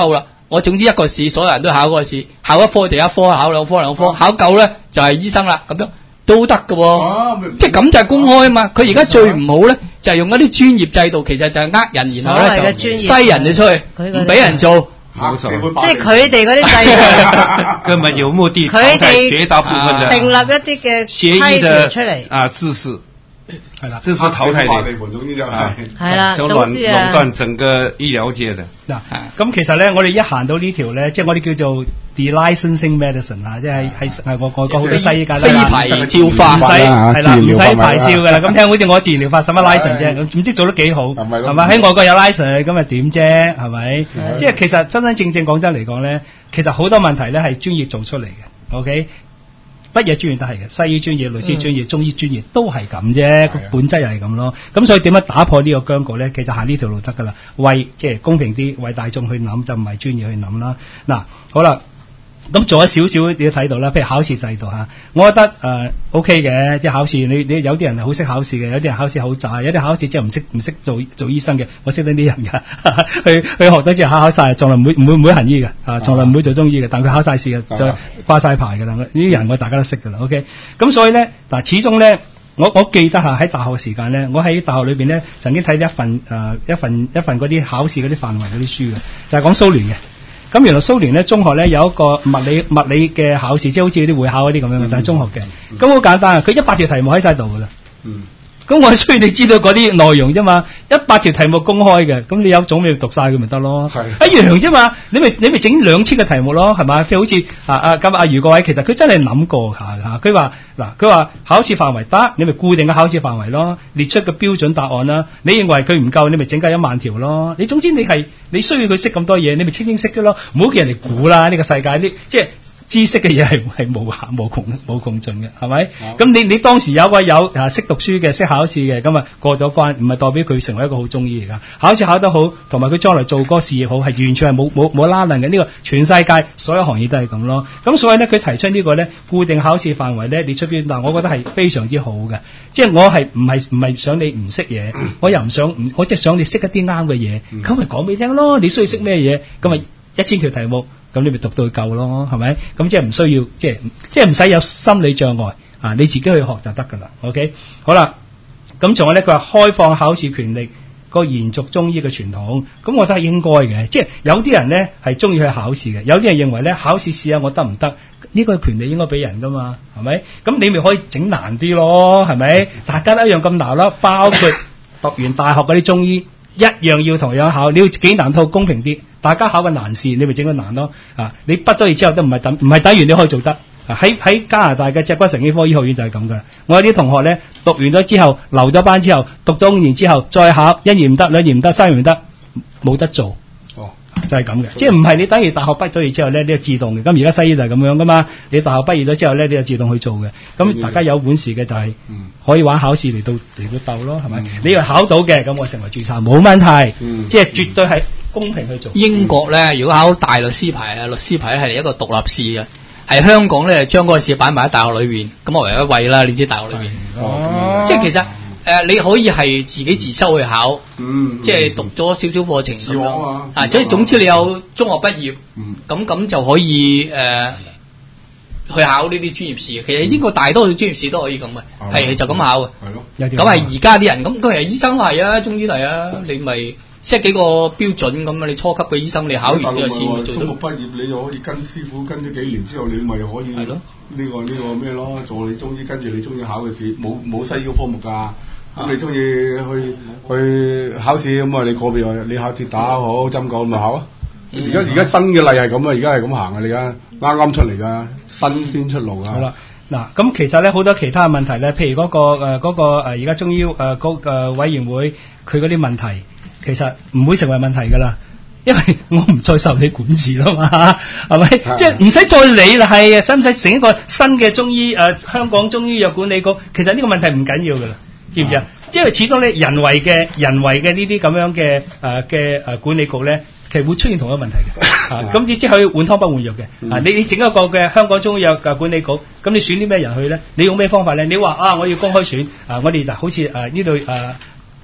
我總之一個試，所有人都考嗰個試，考一科就一科，考兩科兩科，考夠咧就係醫生啦，咁樣都得㗎喎。即係咁就係公開啊嘛。佢而家最唔好咧，就係用一啲專業制度，其實就係呃人，然後咧就篩人哋出去，唔俾人做。 冇錯， 即係佢哋嗰啲制度， 根本有目的， 佢哋絕大部分的訂立一啲嘅規條出嚟啊，知識係啦， 知識淘汰地你， 盤總之就係係啦， 想壟總之啊壟斷整個醫療界的。 嗱，咁其實咧，我哋一行到呢條咧，即係我哋叫做 delicensing medicine 啊，即係係係外國好多西醫界非牌照化， 唔使係啦，唔使牌照㗎啦。咁聽好似我治療法使乜 license 啫？唔知做得幾好，係咪？喺外國有 license 咁咪點啫？係咪？即係其實真真正正講真嚟講咧，其實好多問題咧係專業做出嚟嘅。OK。乜嘢專業都係嘅，西醫專業、律師專業、中醫專業都係咁啫，個本質又係咁咯。咁所以點樣打破呢個僵局咧？其實行呢條路得噶啦，為即係公平啲，為大眾去諗，就唔係專業去諗啦。嗱，好啦。咁做咗少少你都睇到啦，譬如考試制度嚇，我覺得誒、呃、OK 嘅，即係考試你你有啲人係好識考試嘅，有啲人考試好渣，有啲考試即係唔識唔識做做醫生嘅，我識得啲人㗎，去去學咗之後考考晒，從來唔會唔會唔會行醫嘅，啊，從來唔會做中醫嘅，但佢考晒試嘅，就掛晒牌㗎啦。呢啲人我大家都識㗎啦 ，OK。咁所以咧嗱，始終咧，我我記得嚇喺大學時間咧，我喺大學裏邊咧曾經睇一份誒、呃、一份一份嗰啲考試嗰啲範圍嗰啲書嘅，就係、是、講蘇聯嘅。咁原來蘇聯咧中學咧有一個物理物理嘅考試，即係好似啲會考嗰啲咁樣嘅，嗯、但係中學嘅。咁好、嗯、簡單啊，佢一百條題目喺晒度㗎啦。嗯。咁我需要你知道嗰啲內容啫嘛，一百條題目公開嘅，咁你有種你讀晒佢咪得咯，係一樣啫嘛，你咪你咪整兩千個題目咯，係咪？譬如好似啊啊咁啊余國偉，其實佢真係諗過下嚇，佢話嗱，佢話考試範圍得，你咪固定嘅考試範圍咯，列出個標準答案啦。你認為佢唔夠，你咪整夠一萬條咯。你總之你係你需要佢識咁多嘢，你咪清清識啫咯，唔好叫人哋估啦。呢、呢個世界啲即係。知識嘅嘢係係無限無窮無窮盡嘅，係咪？咁、嗯、你你當時有個有啊識讀書嘅識考試嘅，咁啊過咗關，唔係代表佢成為一個好中醫嚟㗎。考試考得好，同埋佢將來做嗰個事業好，係完全係冇冇冇拉楞嘅。呢、呢個全世界所有行業都係咁咯。咁所以咧，佢提出個呢個咧固定考試範圍咧，列出標準，但我覺得係非常之好嘅。即係我係唔係唔係想你唔識嘢，我又唔想唔，我即係想你識一啲啱嘅嘢，咁咪講俾你聽咯。你需要識咩嘢，咁咪一千條題目。咁你咪讀到佢夠咯，係咪？咁即係唔需要，即係即係唔使有心理障礙啊！你自己去學就得噶啦。OK， 好啦，咁仲有咧，佢話開放考試權力，個延續中醫嘅傳統，咁我覺得係應該嘅。即係有啲人咧係中意去考試嘅，有啲人認為咧考試試下我得唔得？呢個權利應該俾人噶嘛，係咪？咁你咪可以整難啲咯，係咪？大家都一樣咁難啦，包括讀完大學嗰啲中醫。一樣要同樣考，你要幾難套公平啲，大家考個難試，你咪整個難咯。啊，你畢咗業之後都唔係等，唔係等完你可以做得。喺、啊、喺加拿大嘅脊骨神經科醫學院就係咁噶。我有啲同學咧讀完咗之後，留咗班之後，讀咗五年之後再考，一年唔得，兩年唔得，三年唔得，冇得做。哦，就係咁嘅，即係唔係你等於大學畢咗業之後咧，你就自動嘅。咁而家西醫就係咁樣噶嘛，你大學畢業咗之後咧，你就自動去做嘅。咁大家有本事嘅就係、是。嗯可以玩考試嚟到嚟到鬥咯，係咪？嗯、你要考到嘅，咁我成為註冊冇問題，嗯、即係絕對係公平去做。 英國咧，如果考大律師牌啊，律師牌係一個獨立試嘅，係香港咧將嗰個試擺埋喺大學裏邊，咁我為一位啦，你知大學裏邊，哦、即係其實誒、呃、你可以係自己自修去考，嗯、即係讀咗少少課程咁樣，啊，即係總之你有中學畢業，咁咁、嗯、就可以誒。呃去考呢啲專業試，其實英國大多數專業試都可以咁嘅，係、嗯、就咁考嘅。係咯，咁係而家啲人咁，佢係醫生係啊，中醫係啊，你咪 set 幾個標準咁啊？你初級嘅醫生，你考完呢個試咪做到。中學畢業你就可以跟師傅跟咗幾年之後，你咪可以係咯呢個呢、呢個咩咯？做你中醫跟住你中醫考嘅試，冇冇西醫嘅科目㗎。咁你中意去去考試咁啊？你個別你考鐵打好針灸咪考啊？而家而家新嘅例係咁啊！而家係咁行啊！你而家啱啱出嚟噶，新鮮出爐啊！ 好啦，嗱，咁其實咧好多其他嘅問題咧，譬如嗰、嗰個誒嗰、呃嗰個誒而家中醫誒嗰誒委員會佢嗰啲問題，其實唔會成為問題噶啦，因為我唔再受你管治啦嘛，係咪？即係唔使再理啦，係啊，使唔使成一個新嘅中醫誒、呃、香港中醫藥管理局？其實呢個問題唔緊要噶啦，知唔知啊？即係始終咧人為嘅人為嘅呢啲咁樣嘅誒嘅誒管理局咧。其實會出現同一個問題嘅，啊，咁即係可以換湯不換藥嘅，嗯、啊，你你整一個嘅香港中醫藥嘅管理局，咁你選啲咩人去咧？你用咩方法咧？你話啊，我要公開選，啊，我哋嗱好似誒呢度誒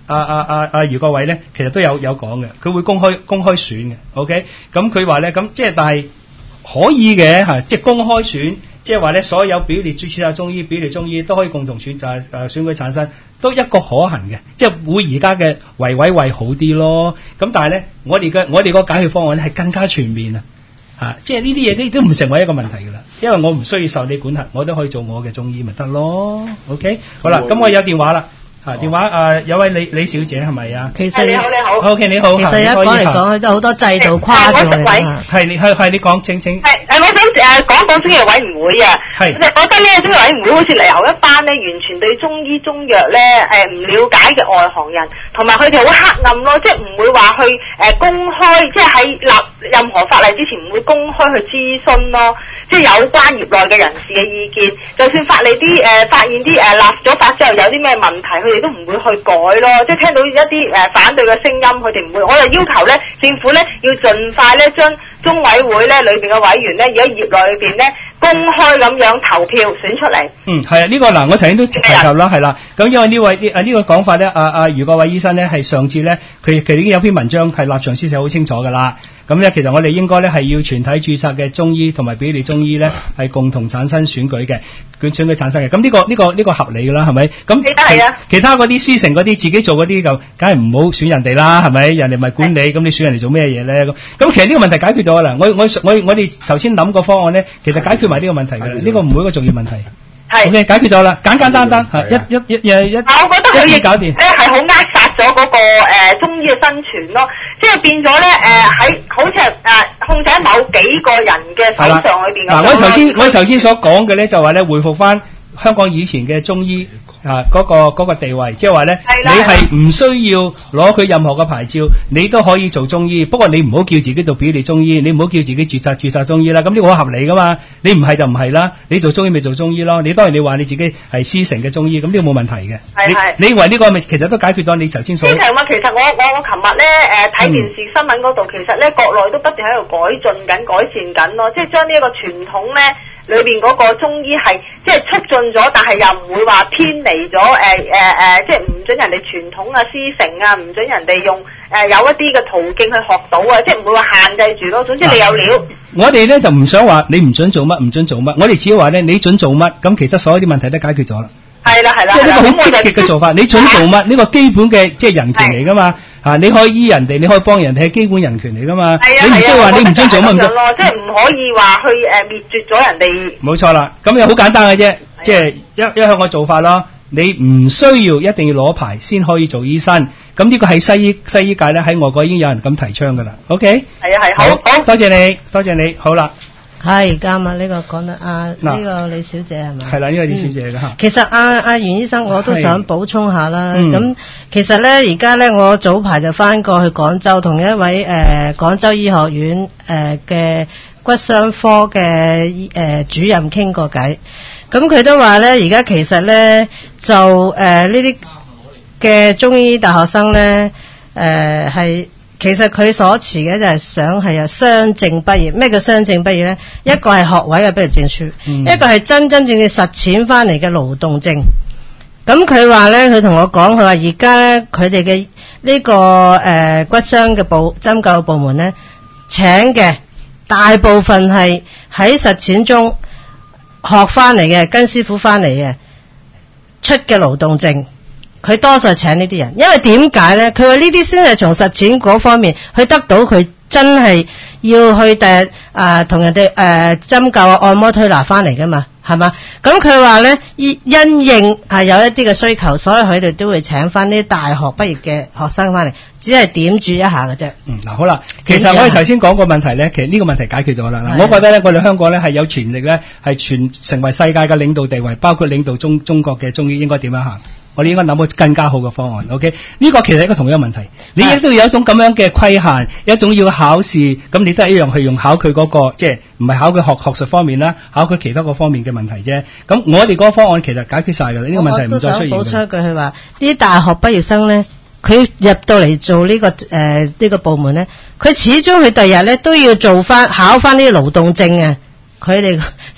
阿阿阿阿余國偉咧，其實都有有講嘅，佢會公開公開選嘅。OK，咁佢話咧，咁即係但係可以嘅嚇，即係公開選。即係話咧，所有表列註冊中醫、表列中醫都可以共同選擇誒選舉產生，都一個可行嘅，即係會而家嘅維委會好啲咯。咁但係咧，我哋嘅我哋個解決方案咧係更加全面啊！嚇，即係呢啲嘢都都唔成為一個問題㗎啦，因為我唔需要受你管轄，我都可以做我嘅中醫咪得咯。OK，好啦，咁我有電話啦。啊，電話啊，有位李李小姐係咪啊？ 其實你好，你好。 O K， 你好。 其實一講嚟講去都好多制度跨住我哋啊。 係你係係你講，請請。 係誒，我想誒講講中醫委員會啊。 係。 我覺得呢個中醫委員會好似嚟由一班咧，完全對中醫中藥咧誒唔了解嘅外行人，同埋佢哋好黑暗咯，即係唔會話去誒公開，即係喺立任何法例之前唔會公開去諮詢咯，即係有關業內嘅人士嘅意見，就算法例啲誒發現啲誒立咗法之後有啲咩問題，佢哋都唔會去改咯，即係聽到一啲誒反對嘅聲音，佢哋唔會。我哋要求咧，政府咧要盡快咧將中委會咧裏邊嘅委員咧，而喺業內裏邊咧公開咁樣投票選出嚟。 嗯，係啊，呢、這個嗱，我曾經都提及啦，係啦。咁因為呢位啊呢、這個講法咧，阿阿余國偉醫生咧係上次咧，佢佢已經有篇文章係立場書寫好清楚㗎啦。咁咧，其實我哋應該咧係要全體註冊嘅中醫同埋表列中醫咧係共同產生選舉嘅，佢選舉產生嘅。咁呢、這個呢、這個呢、這個合理㗎啦，係咪？咁係啊。 其他嗰啲師承嗰啲自己做嗰啲就，梗係唔好選人哋啦，係咪？人哋咪管理，咁你選人哋做咩嘢咧？咁咁其實呢個問題解決咗啦。我我我我哋頭先諗個方案咧，其實解決埋呢個問題㗎啦。呢、這個唔會一個重要問題。係。OK，解決咗啦，簡簡單單嚇，一一一一一。 我覺得佢亦搞掂。誒係好扼殺咗嗰個誒中醫嘅生存咯，即係變咗咧誒喺好似係誒控制喺某幾個人嘅手上裏邊。 嗱，我頭先我頭先所講嘅咧就話咧回復翻香港以前嘅中醫啊嗰個嗰個地位，即係話咧你係唔需要攞佢任何嘅牌照，你都可以做中醫。不過你唔好叫自己做表列中醫，你唔好叫自己註冊註冊中醫啦。咁呢個好合理噶嘛？你唔係就唔係啦。你做中醫咪做中醫咯。你當然你話你自己係師承嘅中醫，咁呢個冇問題嘅。 係係。 你以為呢個咪其實都解決咗你頭先所？ 師承嘛，其實我我我琴日咧誒睇電視新聞嗰度，其實咧國內都不斷喺度改進緊、改善緊咯，即係將呢一個傳統咧。裏邊嗰個中醫係即係促進咗，但係又唔會話偏離咗誒誒誒，即係唔準人哋傳統啊師承啊，唔準人哋用誒、呃、有一啲嘅途徑去學到啊，即係唔會話限制住咯。總之你有料。 我哋咧就唔想話你唔準做乜，唔準做乜。我哋只要話咧你準做乜，咁其實所有啲問題都解決咗啦。 係啦係啦。 即係呢個好積極嘅做法。你準做乜？呢、呢個基本嘅即係人權嚟噶嘛。啊！你可以醫人哋，你可以幫人哋，係基本人權嚟噶嘛？你唔需要話你唔準做乜唔準， 即係唔可以話去誒滅絕咗人哋。 冇錯啦，咁又好簡單嘅啫，即係一一向嘅做法咯。你唔需要一定要攞牌先可以做醫生，咁呢個係西醫西醫界咧喺外國已經有人咁提倡噶啦。OK？ 係啊係， 好，好多謝你，多謝你，好啦。 係啱啊！呢、這個講得啊，呢、這個李小姐係咪？ 係啦，呢個李小姐嘅嚇、嗯。 其實阿阿袁醫生，我都想補充下啦。咁、嗯、其實咧，而家咧，我早排就翻過去廣州，同一位誒、呃、廣州醫學院誒嘅、呃、骨傷科嘅誒、呃、主任傾過偈。咁佢都話咧，而家其實咧就誒呢啲嘅中醫大學生咧誒係。其實佢所持嘅就係想係有雙證畢業。咩叫雙證畢業呢？一個係學位嘅畢業證書、嗯，一個係真真正正實踐翻嚟嘅勞動證。咁佢話呢，佢同我講，佢話而家呢，佢哋嘅呢個誒、呃、骨傷嘅部針灸部門呢，請嘅大部分係喺實踐中學翻嚟嘅，跟師傅翻嚟嘅出嘅勞動證。佢多數係請呢啲人，因為點解咧？佢話呢啲先係從實踐嗰方面去得到佢真係要去第日啊同人哋誒針灸啊按摩推拿翻嚟噶嘛，係嘛？咁佢話咧因應係有一啲嘅需求，所以佢哋都會請翻啲大學畢業嘅學生翻嚟，只係點注一下嘅啫。嗯，嗱好啦，其實我哋頭先講個問題咧，其實呢個問題解決咗啦。我覺得咧，我哋香港咧係有權力咧係全成為世界嘅領導地位，包括領導中中國嘅中醫應該點樣行。我哋應該諗個更加好嘅方案 ，OK？ 呢個其實係一個同樣問題，你亦都要有一種咁樣嘅規限，一種要考試，咁你都係一樣去用考佢嗰、嗰個，即係唔係考佢學學術方面啦，考佢其他個方面嘅問題啫。咁我哋嗰個方案其實解決晒㗎啦，呢、呢個問題唔再出現。我都想補充一句，佢話啲大學畢業生咧，佢入到嚟做呢、呢個誒呢、呃呢個部門咧，佢始終佢第日咧都要做翻考翻呢啲勞動證啊。佢哋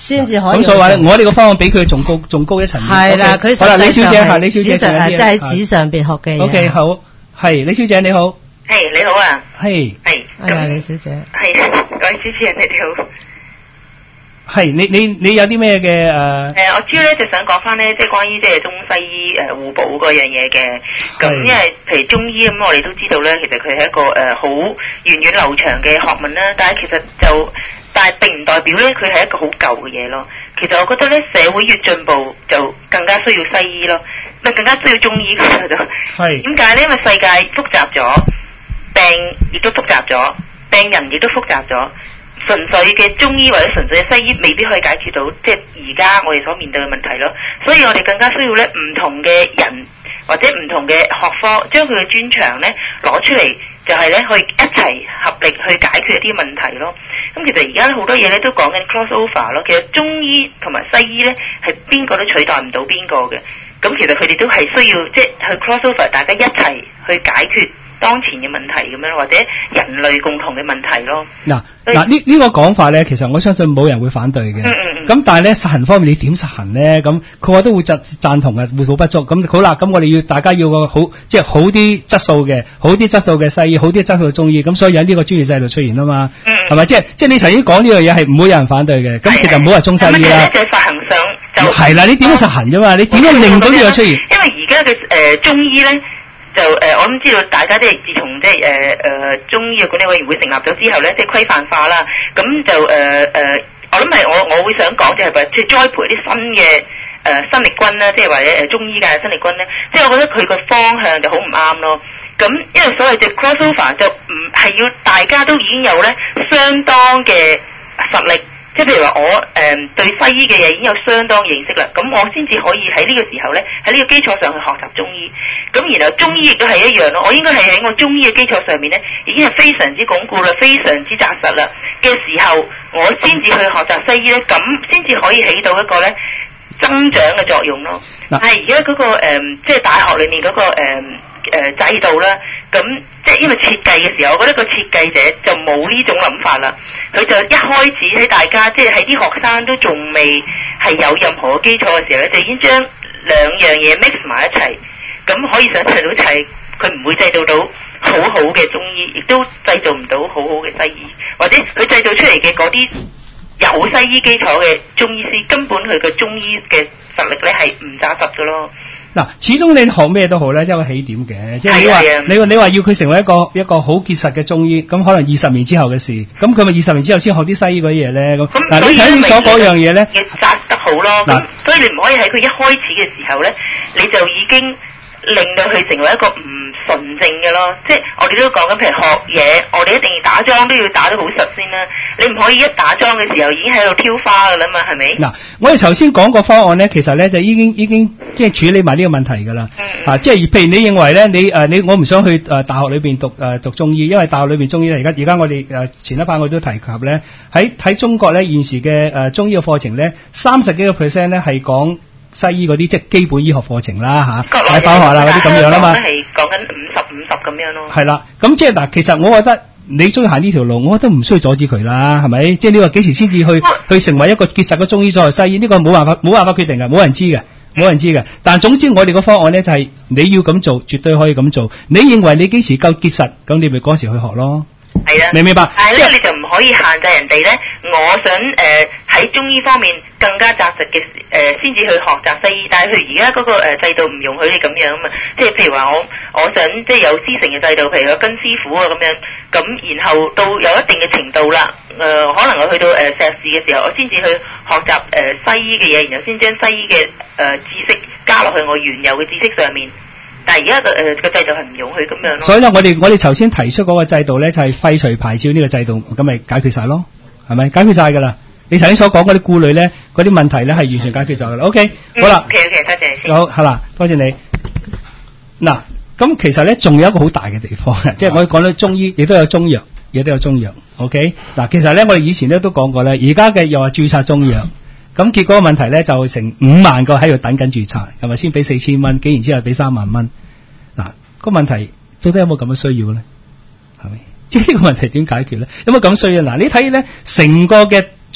先至可以。 咁所以話咧，我哋個方案比佢仲高仲高一層。 係啦，佢好啦，李小姐嚇，李小姐就係即係喺紙上邊學嘅嘢。 O K， 好，係李小姐你好。 係你好啊。 係。 係。 咁李小姐。 係，各位主持人你哋好。 係，你你你有啲咩嘅誒？誒、 呃，我主要咧就想講翻咧，即係關於即係中西醫誒、呃、互補嗰樣嘢嘅。咁因為譬如中醫咁，我哋都知道咧，其實佢係一個誒好、呃、源遠流長嘅學問啦。但係其實就，但係並唔代表咧佢係一個好舊嘅嘢咯。其實我覺得咧，社會越進步就更加需要西醫咯，咪更加需要中醫嘅就。係。點解咧？因為世界複雜咗，病亦都複雜咗，病人亦都複雜咗。純粹嘅中醫或者純粹嘅西醫未必可以解決到即係而家我哋所面對嘅問題咯，所以我哋更加需要咧唔同嘅人或者唔同嘅學科將佢嘅專長咧攞出嚟，就係咧去一齊合力去解決一啲問題咯。咁其實而家好多嘢咧都講緊 cross over 咯，其實中醫同埋西醫咧係邊個都取代唔到邊個嘅，咁其實佢哋都係需要即係去 cross over，大家一齊去解決當前嘅問題咁樣，或者人類共同嘅問題咯。嗱嗱呢呢個講法咧，其實我相信冇人會反對嘅。嗯嗯咁但係咧實行方面你點實行咧？咁佢話都會贊贊同嘅，互補不足。咁好啦，咁我哋要大家要個好即係好啲質素嘅，好啲質素嘅西醫，好啲質素嘅中醫。咁所以有呢個專業制度出現啊嘛。嗯。係咪？即係即係你頭先講呢樣嘢係唔會有人反對嘅。咁其實唔好話中西醫啦。 咁就實行上就係啦，你點樣實行啫嘛？你點樣令到呢個出現？ 因為而家嘅誒中醫咧。就誒、呃，我諗知道大家即係自從即係誒誒中醫嘅管理委員會成立咗之後咧，即係規範化啦。咁就誒誒、呃呃，我諗係我我會想講就係話，即係栽培啲新嘅誒、呃、新力軍啦，即係或者誒中醫界嘅新力軍咧。即係我覺得佢個方向就好唔啱咯。咁因為所謂嘅 crossover 就唔係要大家都已經有咧相當嘅實力。即係譬如話我誒、呃、對西醫嘅嘢已經有相當認識啦，咁我先至可以喺呢個時候咧喺呢個基礎上去學習中醫，咁然後中醫亦都係一樣咯，我應該係喺我中醫嘅基礎上面咧已經係非常之鞏固啦，非常之紮實啦嘅時候，我先至去學習西醫咧，咁先至可以起到一個咧增長嘅作用咯。但係而家嗰個誒、呃、即係大學裏面嗰、那個誒誒、呃呃、制度啦，咁即係因為設計嘅時候，我覺得個設計者就冇呢種諗法啦。佢就一開始喺大家即係喺啲學生都仲未係有任何基礎嘅時候咧，就已經將兩樣嘢 mix 埋一齊，咁可以想象到就係佢唔會製造到好好嘅中醫，亦都製造唔到好好嘅西醫，或者佢製造出嚟嘅嗰啲有西醫基礎嘅中醫師，根本佢嘅中醫嘅實力咧係唔紮實嘅咯。 嗱，始終你學咩都好咧，有個起點嘅，即係你話你話你話要佢成為一個一個好結實嘅中醫，咁可能二十年之後嘅事，咁佢咪二十年之後先學啲西醫嗰啲嘢咧？咁嗱，你頭先所講樣嘢咧， 要紮得好咯。嗱，所以你唔可以喺佢一開始嘅時候咧，你就已經令到佢成為一個唔純正嘅咯。即係我哋都講緊，譬如學嘢，我哋一定要打樁都要打得好實先啦。你唔可以一打樁嘅時候已經喺度挑花噶啦嘛，係咪？嗱， 我哋頭先講個方案咧，其實咧就已經已經即係處理埋呢個問題噶啦。嗯嗯啊，即係譬如你認為咧，你誒、呃、你我唔想去誒、呃、大學裏邊讀誒、呃、讀中醫，因為大學裏邊中醫咧，而家而家我哋誒、呃、前一排我都提及咧，喺喺中國咧現時嘅誒、呃、中醫嘅課程咧，三十幾個 percent 咧係講西醫嗰啲即係基本醫學課程啦嚇，係包學啦嗰啲咁樣啦嘛。 係講緊五十五十咁樣咯。 係啦，咁即係嗱，其實我覺得你中意行呢條路，我覺得唔需要阻止佢啦，係咪？即係你話幾時先至去去成為一個結實嘅中醫再西醫？呢、這個冇辦法冇辦法決定嘅，冇人知嘅，冇人知嘅。但總之我哋個方案咧就係、是、你要咁做，絕對可以咁做。你認為你幾時夠結實，咁你咪嗰時去學咯。 係啦， 明唔明白？ 但係咧，你就唔可以限制人哋咧。我想誒喺、呃、中醫方面更加紮實嘅誒，先、呃、至去學習西醫。但係佢而家嗰個、呃、制度唔容許你咁樣啊嘛。即係譬如話我我想即係有師承嘅制度，譬如我跟師傅啊咁樣。咁然後到有一定嘅程度啦，誒、呃、可能我去到誒碩士嘅時候，我先至去學習誒、呃、西醫嘅嘢，然後先將西醫嘅誒、呃、知識加落去我原有嘅知識上面。但係而家個誒個制度係唔容許咁樣咯。所以咧，我哋我哋頭先提出嗰個制度咧，就係、是、廢除牌照呢個制度，咁咪解決晒咯，係咪？解決晒㗎啦。你頭先所講嗰啲顧慮咧，嗰啲問題咧係完全解決咗㗎啦。OK，、嗯、好啦。 OK OK，多謝你先。 好，係啦，多謝你。嗱，咁其實咧仲有一個好大嘅地方，即係我哋講到中醫，亦都有中藥，亦都有中藥。OK，嗱，其實咧我哋以前咧都講過咧，而家嘅又話註冊中藥。咁結果個問題咧就成五萬個喺度等緊註冊，係咪先俾四千蚊，幾年之後俾三萬蚊？嗱，個問題到底有冇咁嘅需要咧？係咪？即係呢個問題點解決咧？有冇咁需要？嗱，你睇咧成個嘅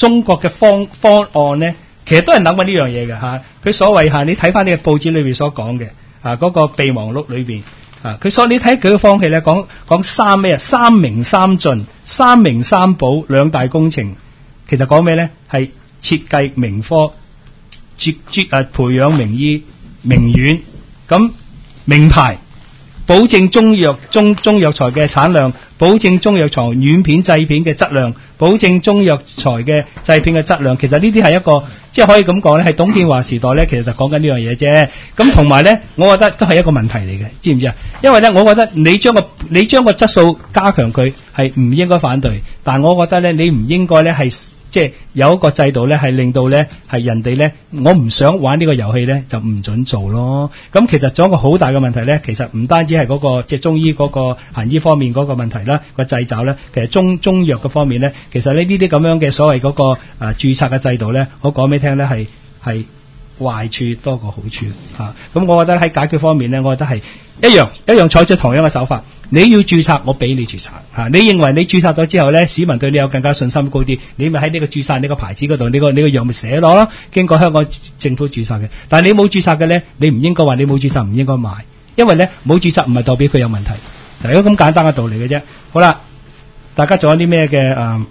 中國嘅方方案咧，其實都係諗緊呢樣嘢嘅嚇。佢所謂嚇，你睇翻呢個報紙裏邊所講嘅啊，嗰、那個備忘錄裏邊啊，佢所你睇佢嘅方氣咧，講講三咩啊？三明三進、三明三保兩大工程，其實講咩咧？係設計名科、絕絕誒培養名醫、名院，咁名牌。保證中藥中中藥材嘅產量，保證中藥材軟片製片嘅質量，保證中藥材嘅製片嘅質量。其實呢啲係一個即係可以咁講咧，係董建華時代咧，其實就講緊呢樣嘢啫。咁同埋咧，我覺得都係一個問題嚟嘅，知唔知啊？因為咧，我覺得你將個你將個質素加強佢係唔應該反對，但係我覺得咧，你唔應該咧係。即係有一個制度咧，係令到咧係人哋咧，我唔想玩呢個遊戲咧，就唔準做咯。咁其實仲有一個好大嘅問題咧，其實唔單止係嗰、嗰個即係中醫嗰個行醫方面嗰個問題啦，個掣肘咧，其實中中藥嘅方面咧，其實呢呢啲咁樣嘅所謂嗰、嗰個啊註冊嘅制度咧，我講俾你聽咧係係壞處多過好處嚇。咁、啊、我覺得喺解決方面咧，我覺得係一樣一樣採取同樣嘅手法。你要註冊，我俾你註冊嚇。你認為你註冊咗之後咧，市民對你有更加信心高啲，你咪喺呢個註冊呢個牌子嗰度，你個你個藥咪寫落咯，經過香港政府註冊嘅。但係你冇註冊嘅咧，你唔應該話你冇註冊唔應該賣，因為咧冇註冊唔係代表佢有問題，係一個咁簡單嘅道理嘅啫。好啦，大家仲有啲咩嘅誒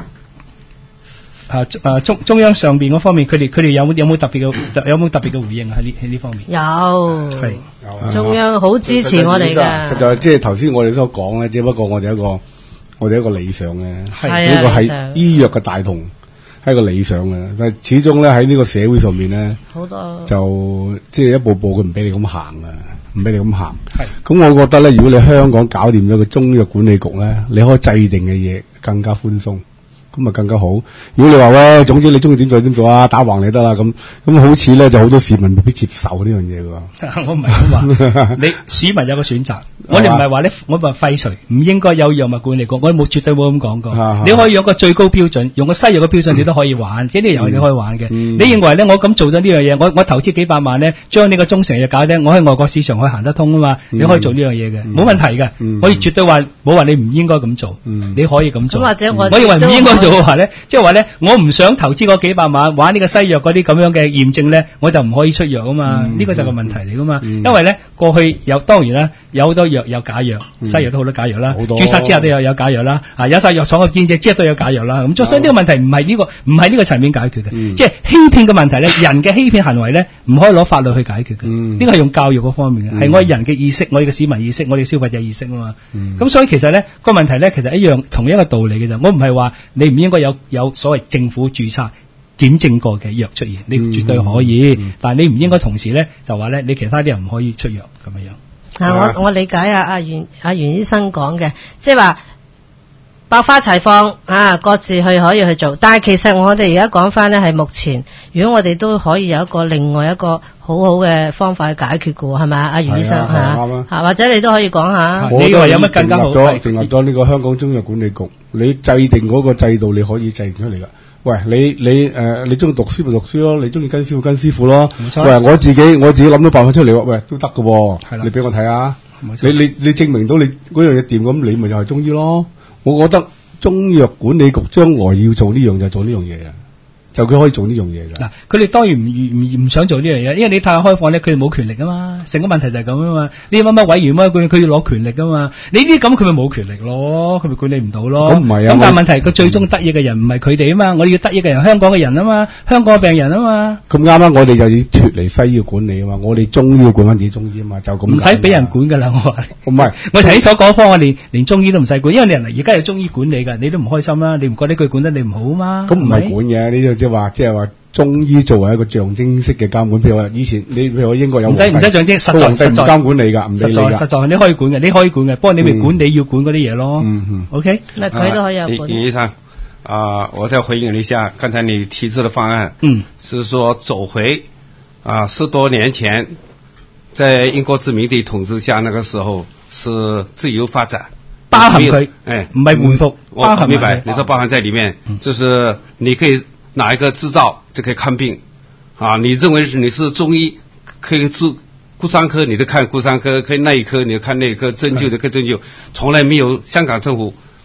啊啊中中央上邊嗰方面，佢哋佢哋有冇有冇特別嘅有冇特別嘅回應喺呢喺呢方面？ 有係。 中央好支持我哋㗎， 實在即係頭先我哋所講咧，只不過我哋一個我哋一個理想嘅，呢個係醫藥嘅大同，係一個理想嘅。但係始終咧喺呢個社會上面咧，好多就即係一步步佢唔俾你咁行啊，唔俾你咁行。係咁，我覺得咧，如果你香港搞掂咗個中藥管理局咧，你可以制定嘅嘢更加寬鬆。咁咪更加好。如果你話喂，總之你中意點做點做啊，打橫你得啦咁，咁好似咧就好多市民未必接受呢樣嘢㗎。 我唔係咁話，你市民有個選擇。我哋唔係話咧，我話廢除，唔應該有藥物管理局，我冇絕對冇咁講過。你可以用個最高標準，用個西藥嘅標準，你都可以玩，呢啲遊戲你可以玩嘅。你認為咧，我咁做咗呢樣嘢，我我投資幾百萬咧，將呢個中成藥搞咧，我喺外國市場可以行得通啊嘛，你可以做呢樣嘢嘅，冇問題嘅。我哋絕對話冇話你唔應該咁做，你可以咁做。 或者我我認為唔應該做嘅話咧，即係話咧，我唔想投資嗰幾百萬玩呢個西藥嗰啲咁樣嘅驗證咧，我就唔可以出藥啊嘛，呢個就係個問題嚟噶嘛。因為咧過去有當然啦，有好多藥有假藥。西藥都好多假藥啦，註冊之下都有有假藥啦，啊有晒藥廠嘅見證之後都有假藥啦，咁所以呢個問題唔係呢個唔係呢個層面解決嘅，嗯、即係欺騙嘅問題咧，人嘅欺騙行為咧唔可以攞法律去解決嘅，呢個係用教育嗰方面嘅，係、嗯、我哋人嘅意識，我哋嘅市民意識，我哋消費者意識啊嘛，咁、嗯、所以其實咧個問題咧其實一樣同一個道理嘅啫，我唔係話你唔應該有有所謂政府註冊檢證過嘅藥出現，你絕對可以，嗯嗯、但係你唔應該同時咧就話咧你其他啲人唔可以出藥咁樣樣。 啊！我我理解啊，阿袁阿袁醫生講嘅，即係話百花齊放啊，各自去可以去做。但係其實我哋而家講翻咧，係目前如果我哋都可以有一個另外一個好好嘅方法去解決嘅喎，係咪啊？阿袁醫生嚇嚇，或者你都可以講下。 你話有乜更加好？ 成立咗成立咗呢個香港中藥管理局，你制定嗰個制度，你可以制定出嚟㗎。喂，你你誒、呃，你中意讀書咪讀書咯，你中意跟師傅跟師傅咯。冇錯。喂，我自己我自己諗到辦法出嚟，喂都得㗎喎。係啦。你俾我睇下。冇錯。你你你證明到你嗰樣嘢掂咁，你咪就係中醫咯。我覺得中藥管理局將來要做呢樣就做呢樣嘢啊。就佢可以做呢樣嘢㗎。嗱，佢哋當然唔唔唔想做呢樣嘢，因為你太開放咧，佢哋冇權力啊嘛。成個問題就係咁啊嘛。呢乜乜委員乜佢佢要攞權力㗎嘛。你呢啲咁佢咪冇權力咯，佢咪管理唔到咯。咁唔係啊。咁但係問題佢最終得益嘅人唔係佢哋啊嘛，我哋要得益嘅人香港嘅人啊嘛，香港嘅病人啊嘛。咁啱啱我哋就要脫離西醫嘅管理啊嘛，我哋中醫要管翻自己中醫啊嘛，就咁。唔使俾人管㗎啦，我話。唔係，我頭先所講方，我連連中醫都唔使管，因為你人而家有中醫管理㗎，你都唔開心啦，你唔覺得佢管得你唔好啊嘛？咁唔係管嘅，呢個即係話即係話。中醫作為一個象徵式嘅監管，譬如話以前你譬如話英國有唔使唔使象徵，實在實在唔監管你㗎，唔理你㗎。實在實在你可以管嘅，你可以管嘅，不過你咪管你要管嗰啲嘢咯。嗯嗯 ，OK。那佢都可以有管。 林醫生啊，我再回應一下剛才你提出的方案，嗯，是說走回啊十多年前，在英國殖民地統治下，那個時候是自由發展， 包含佢，誒唔係回復， 我明白，你說包含在裡面，嗯、就是你可以。拿一個執照就可以看病，啊，你認為你是中醫，可以治骨傷科，你就看骨傷科；可以內科，你就看內科；針灸就看針灸。從來沒有香港政府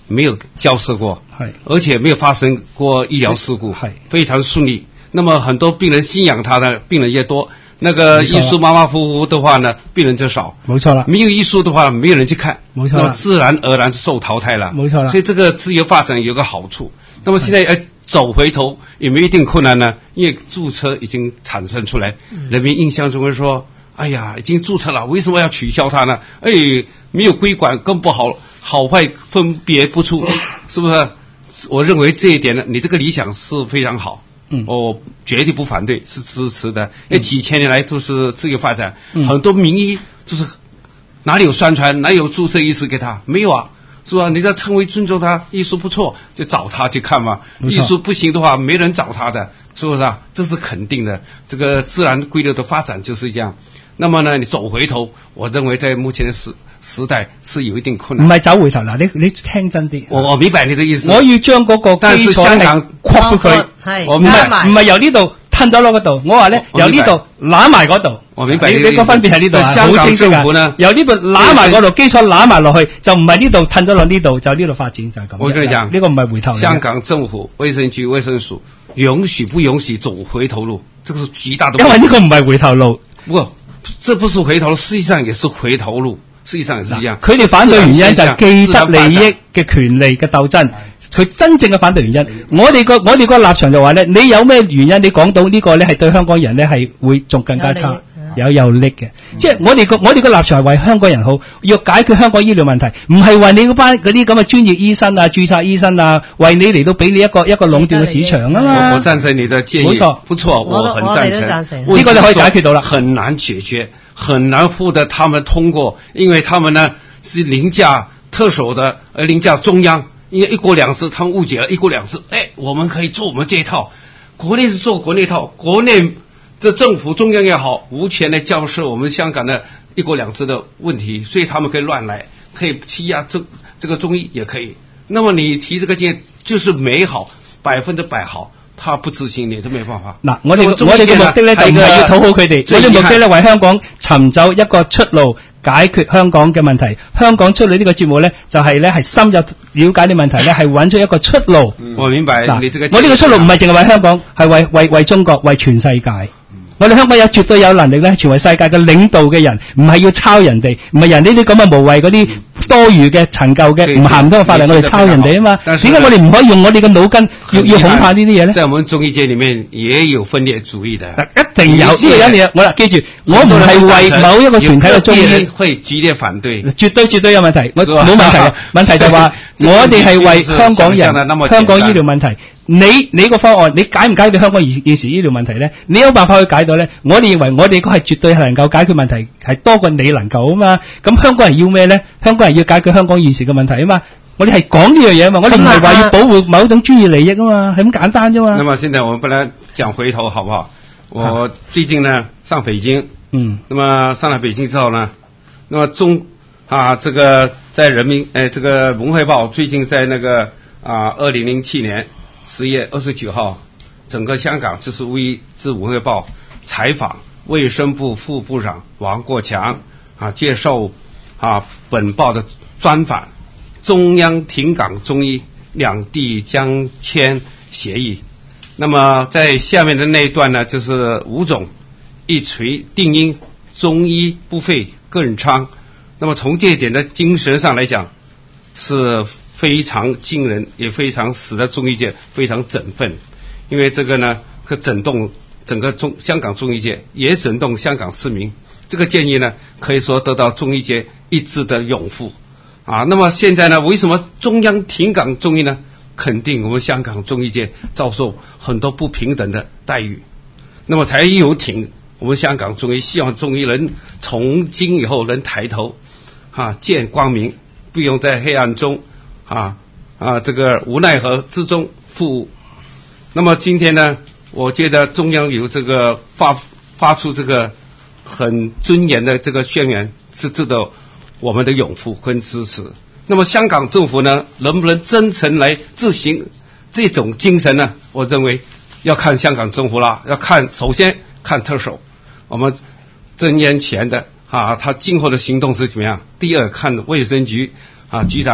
没有交涉过，而且没有发生过医疗事故，非常顺利。那么很多病人信仰他的病人越多，那个医术马马虎虎的话呢，病人就少。 没错了， 没有医术的话，没有人去看， 没错， 那么自然而然受淘汰了。 没错了， 所以这个自由发展有个好处。那么现在要走回头有没有一定困难呢？因为注册已经产生出来，嗯、人民印象中会说：“哎呀，已经注册了，为什么要取消它呢？”哎，没有规管，更不好好坏分别不出，是不是？我认为这一点呢，你这个理想是非常好。嗯，我绝对不反对，是支持的。因为几千年来都是自由发展，嗯、很多名医就是哪里有宣传，哪有注册医师给他？没有啊，是吧？你要称为尊重他，医术不错就找他去看嘛。医术不行的话，没人找他的，是不是啊？这是肯定的。这个自然规律的发展就是这样。那麼呢，你走回頭，我認為在目前的時時代是有一定困難。 唔係走回頭嗱，你你聽真啲。 我我明白你的意思。 我要將嗰個基礎係擴佢，唔係唔係由呢度吞咗落嗰度。我話咧由呢度攬埋嗰度。 我明白你你個分別喺呢度啊，好清晰㗎。由呢度攬埋嗰度，基礎攬埋落去，就唔係呢度吞咗落呢度，就呢度發展就係咁。 我跟你講， 呢個唔係回頭。 香港政府衛生局衛生署允許不允許走回頭路，這個是極大的。 因為呢個唔係回頭路。 不。這不是回頭路，實際上也是回頭路，實際上也是一樣。 佢哋反對原因就係既得利益嘅權利嘅鬥爭，佢真正嘅反對原因。我哋個我哋個立場就話咧，你有咩原因？你講到呢個咧係對香港人咧係會仲更加差。有有力嘅，即係我哋個我哋個立場係為香港人好，要解決香港醫療問題，唔係為你嗰班嗰啲咁嘅專業醫生啊、註冊醫生啊，為你嚟到俾你一個一個壟斷嘅市場啊嘛。 我我贊成你的建議，冇錯，不錯，我很贊成。 呢個就可以解決到啦。 很難解決，很難獲得他們通過，因為他們呢是凌駕特首的，而凌駕中央。因為一國兩制，他們誤解了一國兩制，哎，我們可以做我們這一套，國內是做國內套，國內。這政府中央也好，無權來交涉我們香港的一國兩制的問題，所以他們可以亂來，可以欺壓這這個中醫也可以。那麼你提這個建議就是美好，百分之百好，他不執行你都沒辦法。 嗱，我哋我哋嘅目的咧就唔係要討好佢哋，我哋目的咧為香港尋找一個出路，解決香港嘅問題。香港出路呢個節目咧就係咧係深入了解啲問題咧，係揾出一個出路。 嗯、我明白你這個。 我呢個出路唔係淨係為香港，係為為為中國，為全世界。我哋香港有絕對有能力咧，成為世界嘅領導嘅人，唔係要抄人哋，唔係人呢啲咁嘅無謂嗰啲多餘嘅陳舊嘅唔行唔通嘅法例，我哋抄人哋啊嘛。點解我哋唔可以用我哋嘅腦筋，要要恐怕呢啲嘢咧？ 在我們中醫界裡面也有分裂主義的， 一定有呢個一定有。我啦，記住，我唔係為某一個團體嘅中醫會激烈反對， 絕對絕對有問題，我冇問題嘅。問題就係話我哋係為香港人、香港醫療問題。你你個方案，你解唔解決香港現現時醫療問題咧？你有辦法去解到咧？我哋認為我哋個係絕對係能夠解決問題，係多過你能夠啊嘛。咁香港人要咩咧？香港人要解決香港現時嘅問題啊嘛。我哋係講呢樣嘢啊嘛，我哋唔係話要保護某種專業利益啊嘛，係咁簡單啫嘛。 那麼現在我們不來講回頭，好不好？我最近呢上北京，嗯，那麼上了北京之後呢，那麼中啊這個在人民誒、呃、這個文匯報最近在那個啊二零零七年。十月二十九號，整個香港就是為自文匯報採訪衛生部副部長王國強啊，接受啊本報的專訪，中央停港中醫，兩地將簽協議。那麼在下面的那一段呢，就是吳總一錘定音，中醫不廢更昌。那麼從這一點的精神上來講，是非常驚人，也非常使得中醫界非常振奮，因為這個呢，可震動整個中香港中醫界，也震動香港市民。這個建議呢，可以說得到中醫界一致的擁護。啊，那麼現在呢，為什麼中央停港中醫呢？肯定我們香港中醫界遭受很多不平等的待遇，那麼才有挺我們香港中醫，希望中醫能從今以後能抬頭，啊，見光明，不用在黑暗中。啊啊，這個無奈何之中服務。那麼今天呢，我覺得中央有這個發發出這個很尊嚴的這個宣言，是值得我們的擁護跟支持。那麼香港政府呢，能不能真誠來執行這種精神呢？我認為要看香港政府啦，要看首先看特首，我們曾蔭權的啊，他今後的行動是怎麼樣？第二，看衛生局啊局長。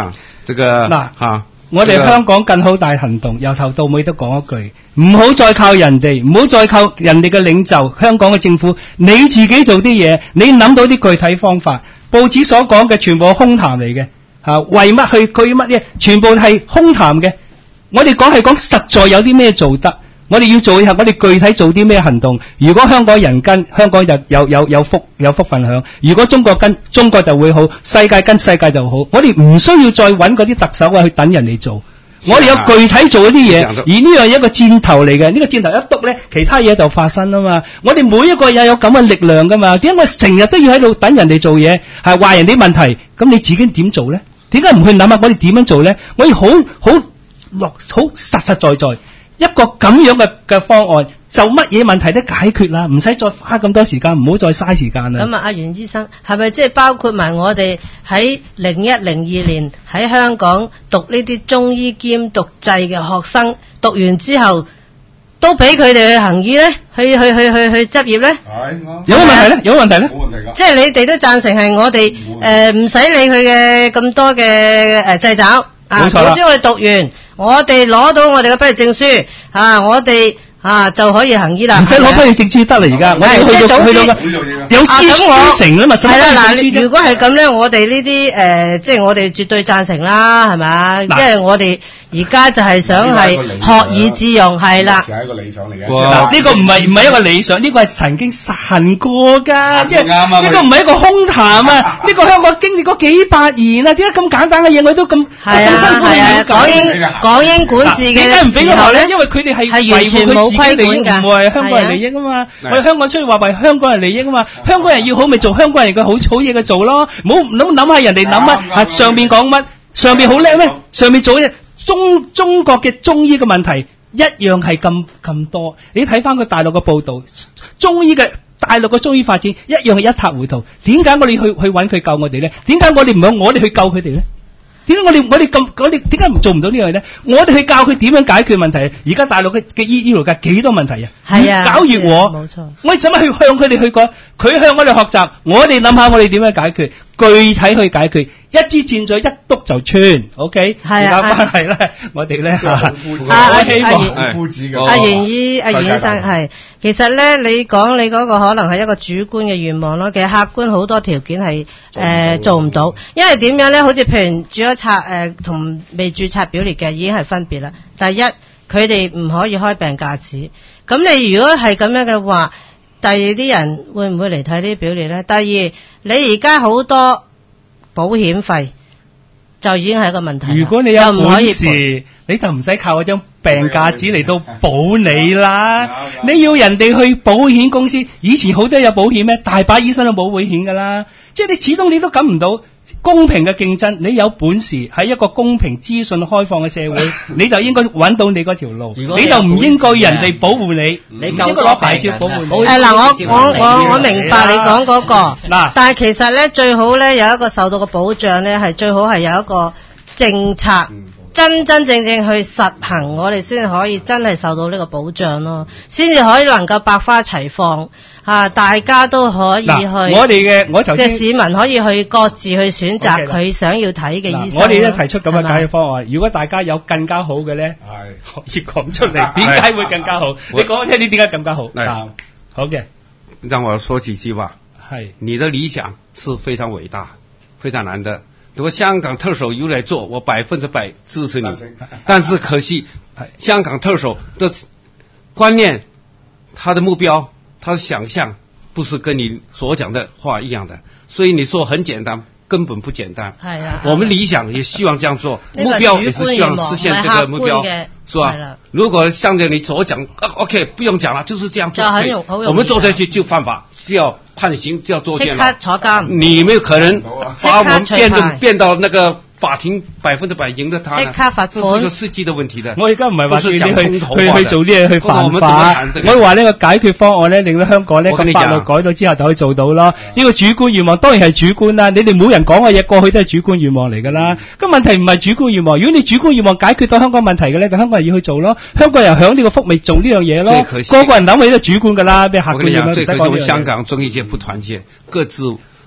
這個嗱啊， 我哋香港更好大行動，由頭到尾都講一句，唔好再靠人哋，唔好再靠人哋嘅領袖，香港嘅政府，你自己做啲嘢，你諗到啲具體方法。報紙所講嘅全部係空談嚟嘅，嚇為乜去據乜嘢？全部係空談嘅。我哋講係講實在有啲咩做得，我哋要做係我哋具體做啲咩行動。如果香港人跟，香港就有有有福有福分享；如果中國跟，中國就會好，世界跟世界就好。我哋唔需要再揾嗰啲特首啊去等人哋做，我哋有具體做一啲嘢，而呢樣係一個箭頭嚟嘅，呢個箭頭一篤咧，其他嘢就發生啊嘛。我哋每一個人有咁嘅力量噶嘛，點解我成日都要喺度等人哋做嘢，係話人哋問題？咁你自己點做咧？點解唔去諗下我哋點樣做咧？我要好好落好實實在在一個咁樣嘅嘅方案，就乜嘢問題都解決啦，唔使再花咁多時間，唔好再嘥時間啦。 咁啊，阿袁醫生係咪即係包括埋我哋喺零一零二年喺香港讀呢啲中醫兼讀制嘅學生，讀完之後都俾佢哋去行醫咧，去去去去去執業咧？ 有冇問題咧？有冇問題咧？ 冇問題㗎。 即係你哋都贊成係我哋誒唔使理佢嘅咁多嘅誒掣肘啊，總之我哋讀完，我哋攞到我哋嘅畢業證書啊，我哋啊就可以行醫啦。 唔使攞畢業證書得啦，而家我哋去到去到有師師承啊嘛。 係啦，嗱，如果係咁咧，我哋呢啲誒，即係我哋絕對贊成啦，係咪？因為我哋而家就係想係學以致用，係啦。 係一個理想嚟嘅。 嗱，呢個唔係唔係一個理想，呢個係曾經實行過㗎，即係呢個唔係一個空談啊！呢個香港經歷過幾百年啊，點解咁簡單嘅嘢我都咁係啊係啊，港英港英管治嘅點解唔俾佢學咧？因為佢哋係係完全冇規管㗎， 唔係香港人利益啊嘛。我哋香港出去話為香港人利益啊嘛，香港人要好咪做香港人嘅好好嘢嘅做咯，唔好唔好諗下人哋諗乜啊上面講乜，上面好叻咩？上面做嘢。中中國嘅中醫嘅問題一樣係咁咁多，你睇翻個大陸嘅報導，中醫嘅大陸嘅中醫發展一樣係一塌糊塗。點解我哋去去揾佢救我哋咧？點解我哋唔向我哋去救佢哋咧？點解我哋我哋咁我哋點解唔做唔到呢樣嘢咧？我哋去教佢點樣解決問題。而家大陸嘅嘅醫醫療界幾多問題啊？ 係啊， 越搞越和。 冇錯。 我哋怎麼去向佢哋去講？佢向我哋學習，我哋諗下我哋點樣解決，具體去解決。一支箭嘴一篤就穿 ，OK？ 係啊， 關係咧，我哋咧嚇， 我希望阿袁醫阿袁醫生係，其實咧你講你嗰個可能係一個主觀嘅願望咯，其實客觀好多條件係誒做唔到，因為點樣咧？好似譬如註咗冊誒同未註冊表列嘅已經係分別啦。第一，佢哋唔可以開病假紙，咁你如果係咁樣嘅話，第二啲人會唔會嚟睇呢啲表列咧？第二，你而家好多保險費就已經係一個問題。 如果你有本事，你就唔使靠嗰張病假紙嚟到保你啦。你要人哋去保險公司，以前好多有保險咩？大把醫生都冇保險噶啦。即係你始終你都感唔到公平嘅競爭。你有本事喺一個公平資訊開放嘅社會，你就應該揾到你嗰條路。你就唔應該人哋保護你，你應該攞牌照保護你。 誒嗱，我我我我明白你講嗰個嗱，但係其實咧最好咧有一個受到嘅保障咧，係最好係有一個政策真真正正去實行，我哋先可以真係受到呢個保障咯，先至可以能夠百花齊放嚇，大家都可以去。 我哋嘅我頭先嘅市民可以去各自去選擇佢想要睇嘅醫生。 我哋咧提出咁嘅解決方案，如果大家有更加好嘅咧，可以講出嚟，點解會更加好？你講聽，你點解更加好？好嘅， 讓我說幾句話。 係， 你的理想是非常偉大，非常難得。如果香港特首有來做，我百分之百支持你。但是可惜，香港特首的觀念、他的目標、他的想象，不是跟你所講的話一樣的。所以你說很簡單，根本不簡單。係啊，我們理想也希望這樣做，目標也是希望實現這個目標，是吧？如果像着你所講、啊、，OK， 不用講了，就是這樣做。我們做下去就犯法，就要判刑，就要坐監了。 即刻坐監。 你沒有可能把我們變到變到那個法庭百分之百贏得他呢？ 即刻罰款。 這是一個世紀的問題的。 我而家唔係話叫你去去去做啲嘢去犯法。 我話呢個解決方案咧，令到香港呢個法律改到之後就可以做到咯。呢個主觀願望當然係主觀啦。你哋冇人講嘅嘢，過去都係主觀願望嚟㗎啦。咁問題唔係主觀願望。如果你主觀願望解決到香港問題嘅咧，就香港人要去做咯。香港人享呢個福咪做呢樣嘢咯。個個人諗起都主觀㗎啦，咩客觀願望。 最可惜，我香港中醫界不團結，各自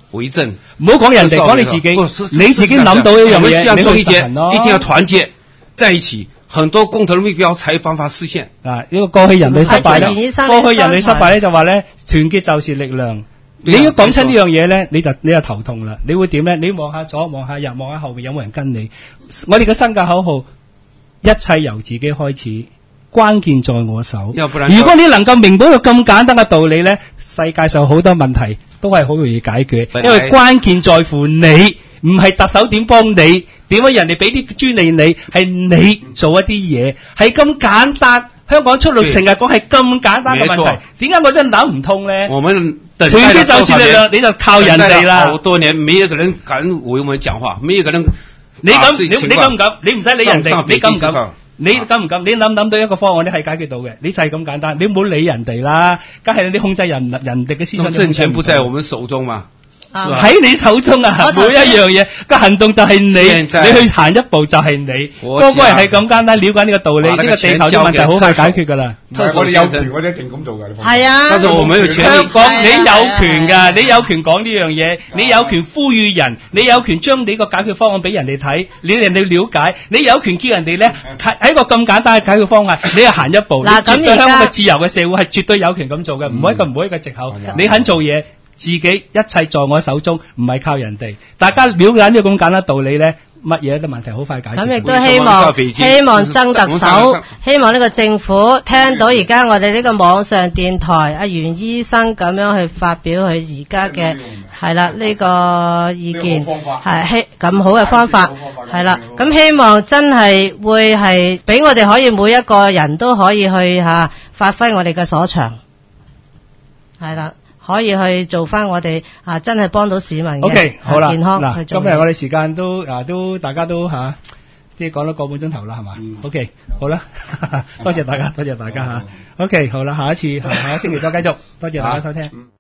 為政。 唔好講人哋，講你自己，你自己諗到一樣嘢， 我們希望中醫節你去實行咯一定要團結在一起，很多共同的目標才有辦法實現。 嗱，呢個過去人類失敗啦， 袁醫生過去人類失敗咧就話咧，團結就是力量。你一講親呢樣嘢咧，你就你就頭痛啦。你會點咧？你望下左，望下右，望下後面有冇人跟你？我哋嘅新嘅口號，一切由自己開始，關鍵在我手。 要不然如果你能夠明白一個咁簡單嘅道理咧，世界上好多問題都係好容易解決，因為關鍵在乎你，唔係特首點幫你，點解人哋俾啲專利你，係你做一啲嘢，係咁簡單。香港出路成日講係咁簡單嘅問題，點解我真係諗唔通咧？ 我們團結就是力量，你就靠人哋啦。 好多年，沒有一個人敢為我們講話，沒有一個人。 你敢？你你敢唔敢？你唔使理人哋，你敢唔敢？你敢唔敢？你諗諗到一個方案，你係解決到嘅，你就係咁簡單。你唔好理人哋啦，梗係你控制人人哋嘅思想。 政權不在我們手中嘛？ 喺你手中啊！每一樣嘢個行動就係你，你去行一步就係你。個個人係咁簡單，了解呢個道理，呢個地球啲問題好快解決㗎啦。 我哋有權，我哋一定咁做㗎。 係啊， 但是我們有權香港你有權㗎，你有權講呢樣嘢，你有權呼籲人，你有權將你個解決方案俾人哋睇，你人哋了解，你有權叫人哋咧喺個咁簡單嘅解決方案，你係行一步。嗱，咁而家香港嘅自由嘅社會係絕對有權咁做嘅，唔係一個唔係一個藉口。你肯做嘢。自己一切在我手中，唔係靠人哋。大家了解呢個咁簡單道理咧，乜嘢都問題好快解決。 咁亦都希望希望曾特首，希望呢個政府聽到而家我哋呢個網上電台阿袁醫生咁樣去發表佢而家嘅係啦呢個意見，係希咁好嘅方法係啦。咁希望真係會係俾我哋可以每一個人都可以去嚇發揮我哋嘅所長，係啦。可以去做翻我哋啊，真係幫到市民嘅 okay，好啦健康嗱， 去做。 今日我哋時間都啊都大家都嚇，即係講咗個半鐘頭啦，係嘛、嗯、？OK，好啦，多謝大家，多謝大家嚇。OK，好啦，下一次下下一星期再繼續，多謝大家收聽。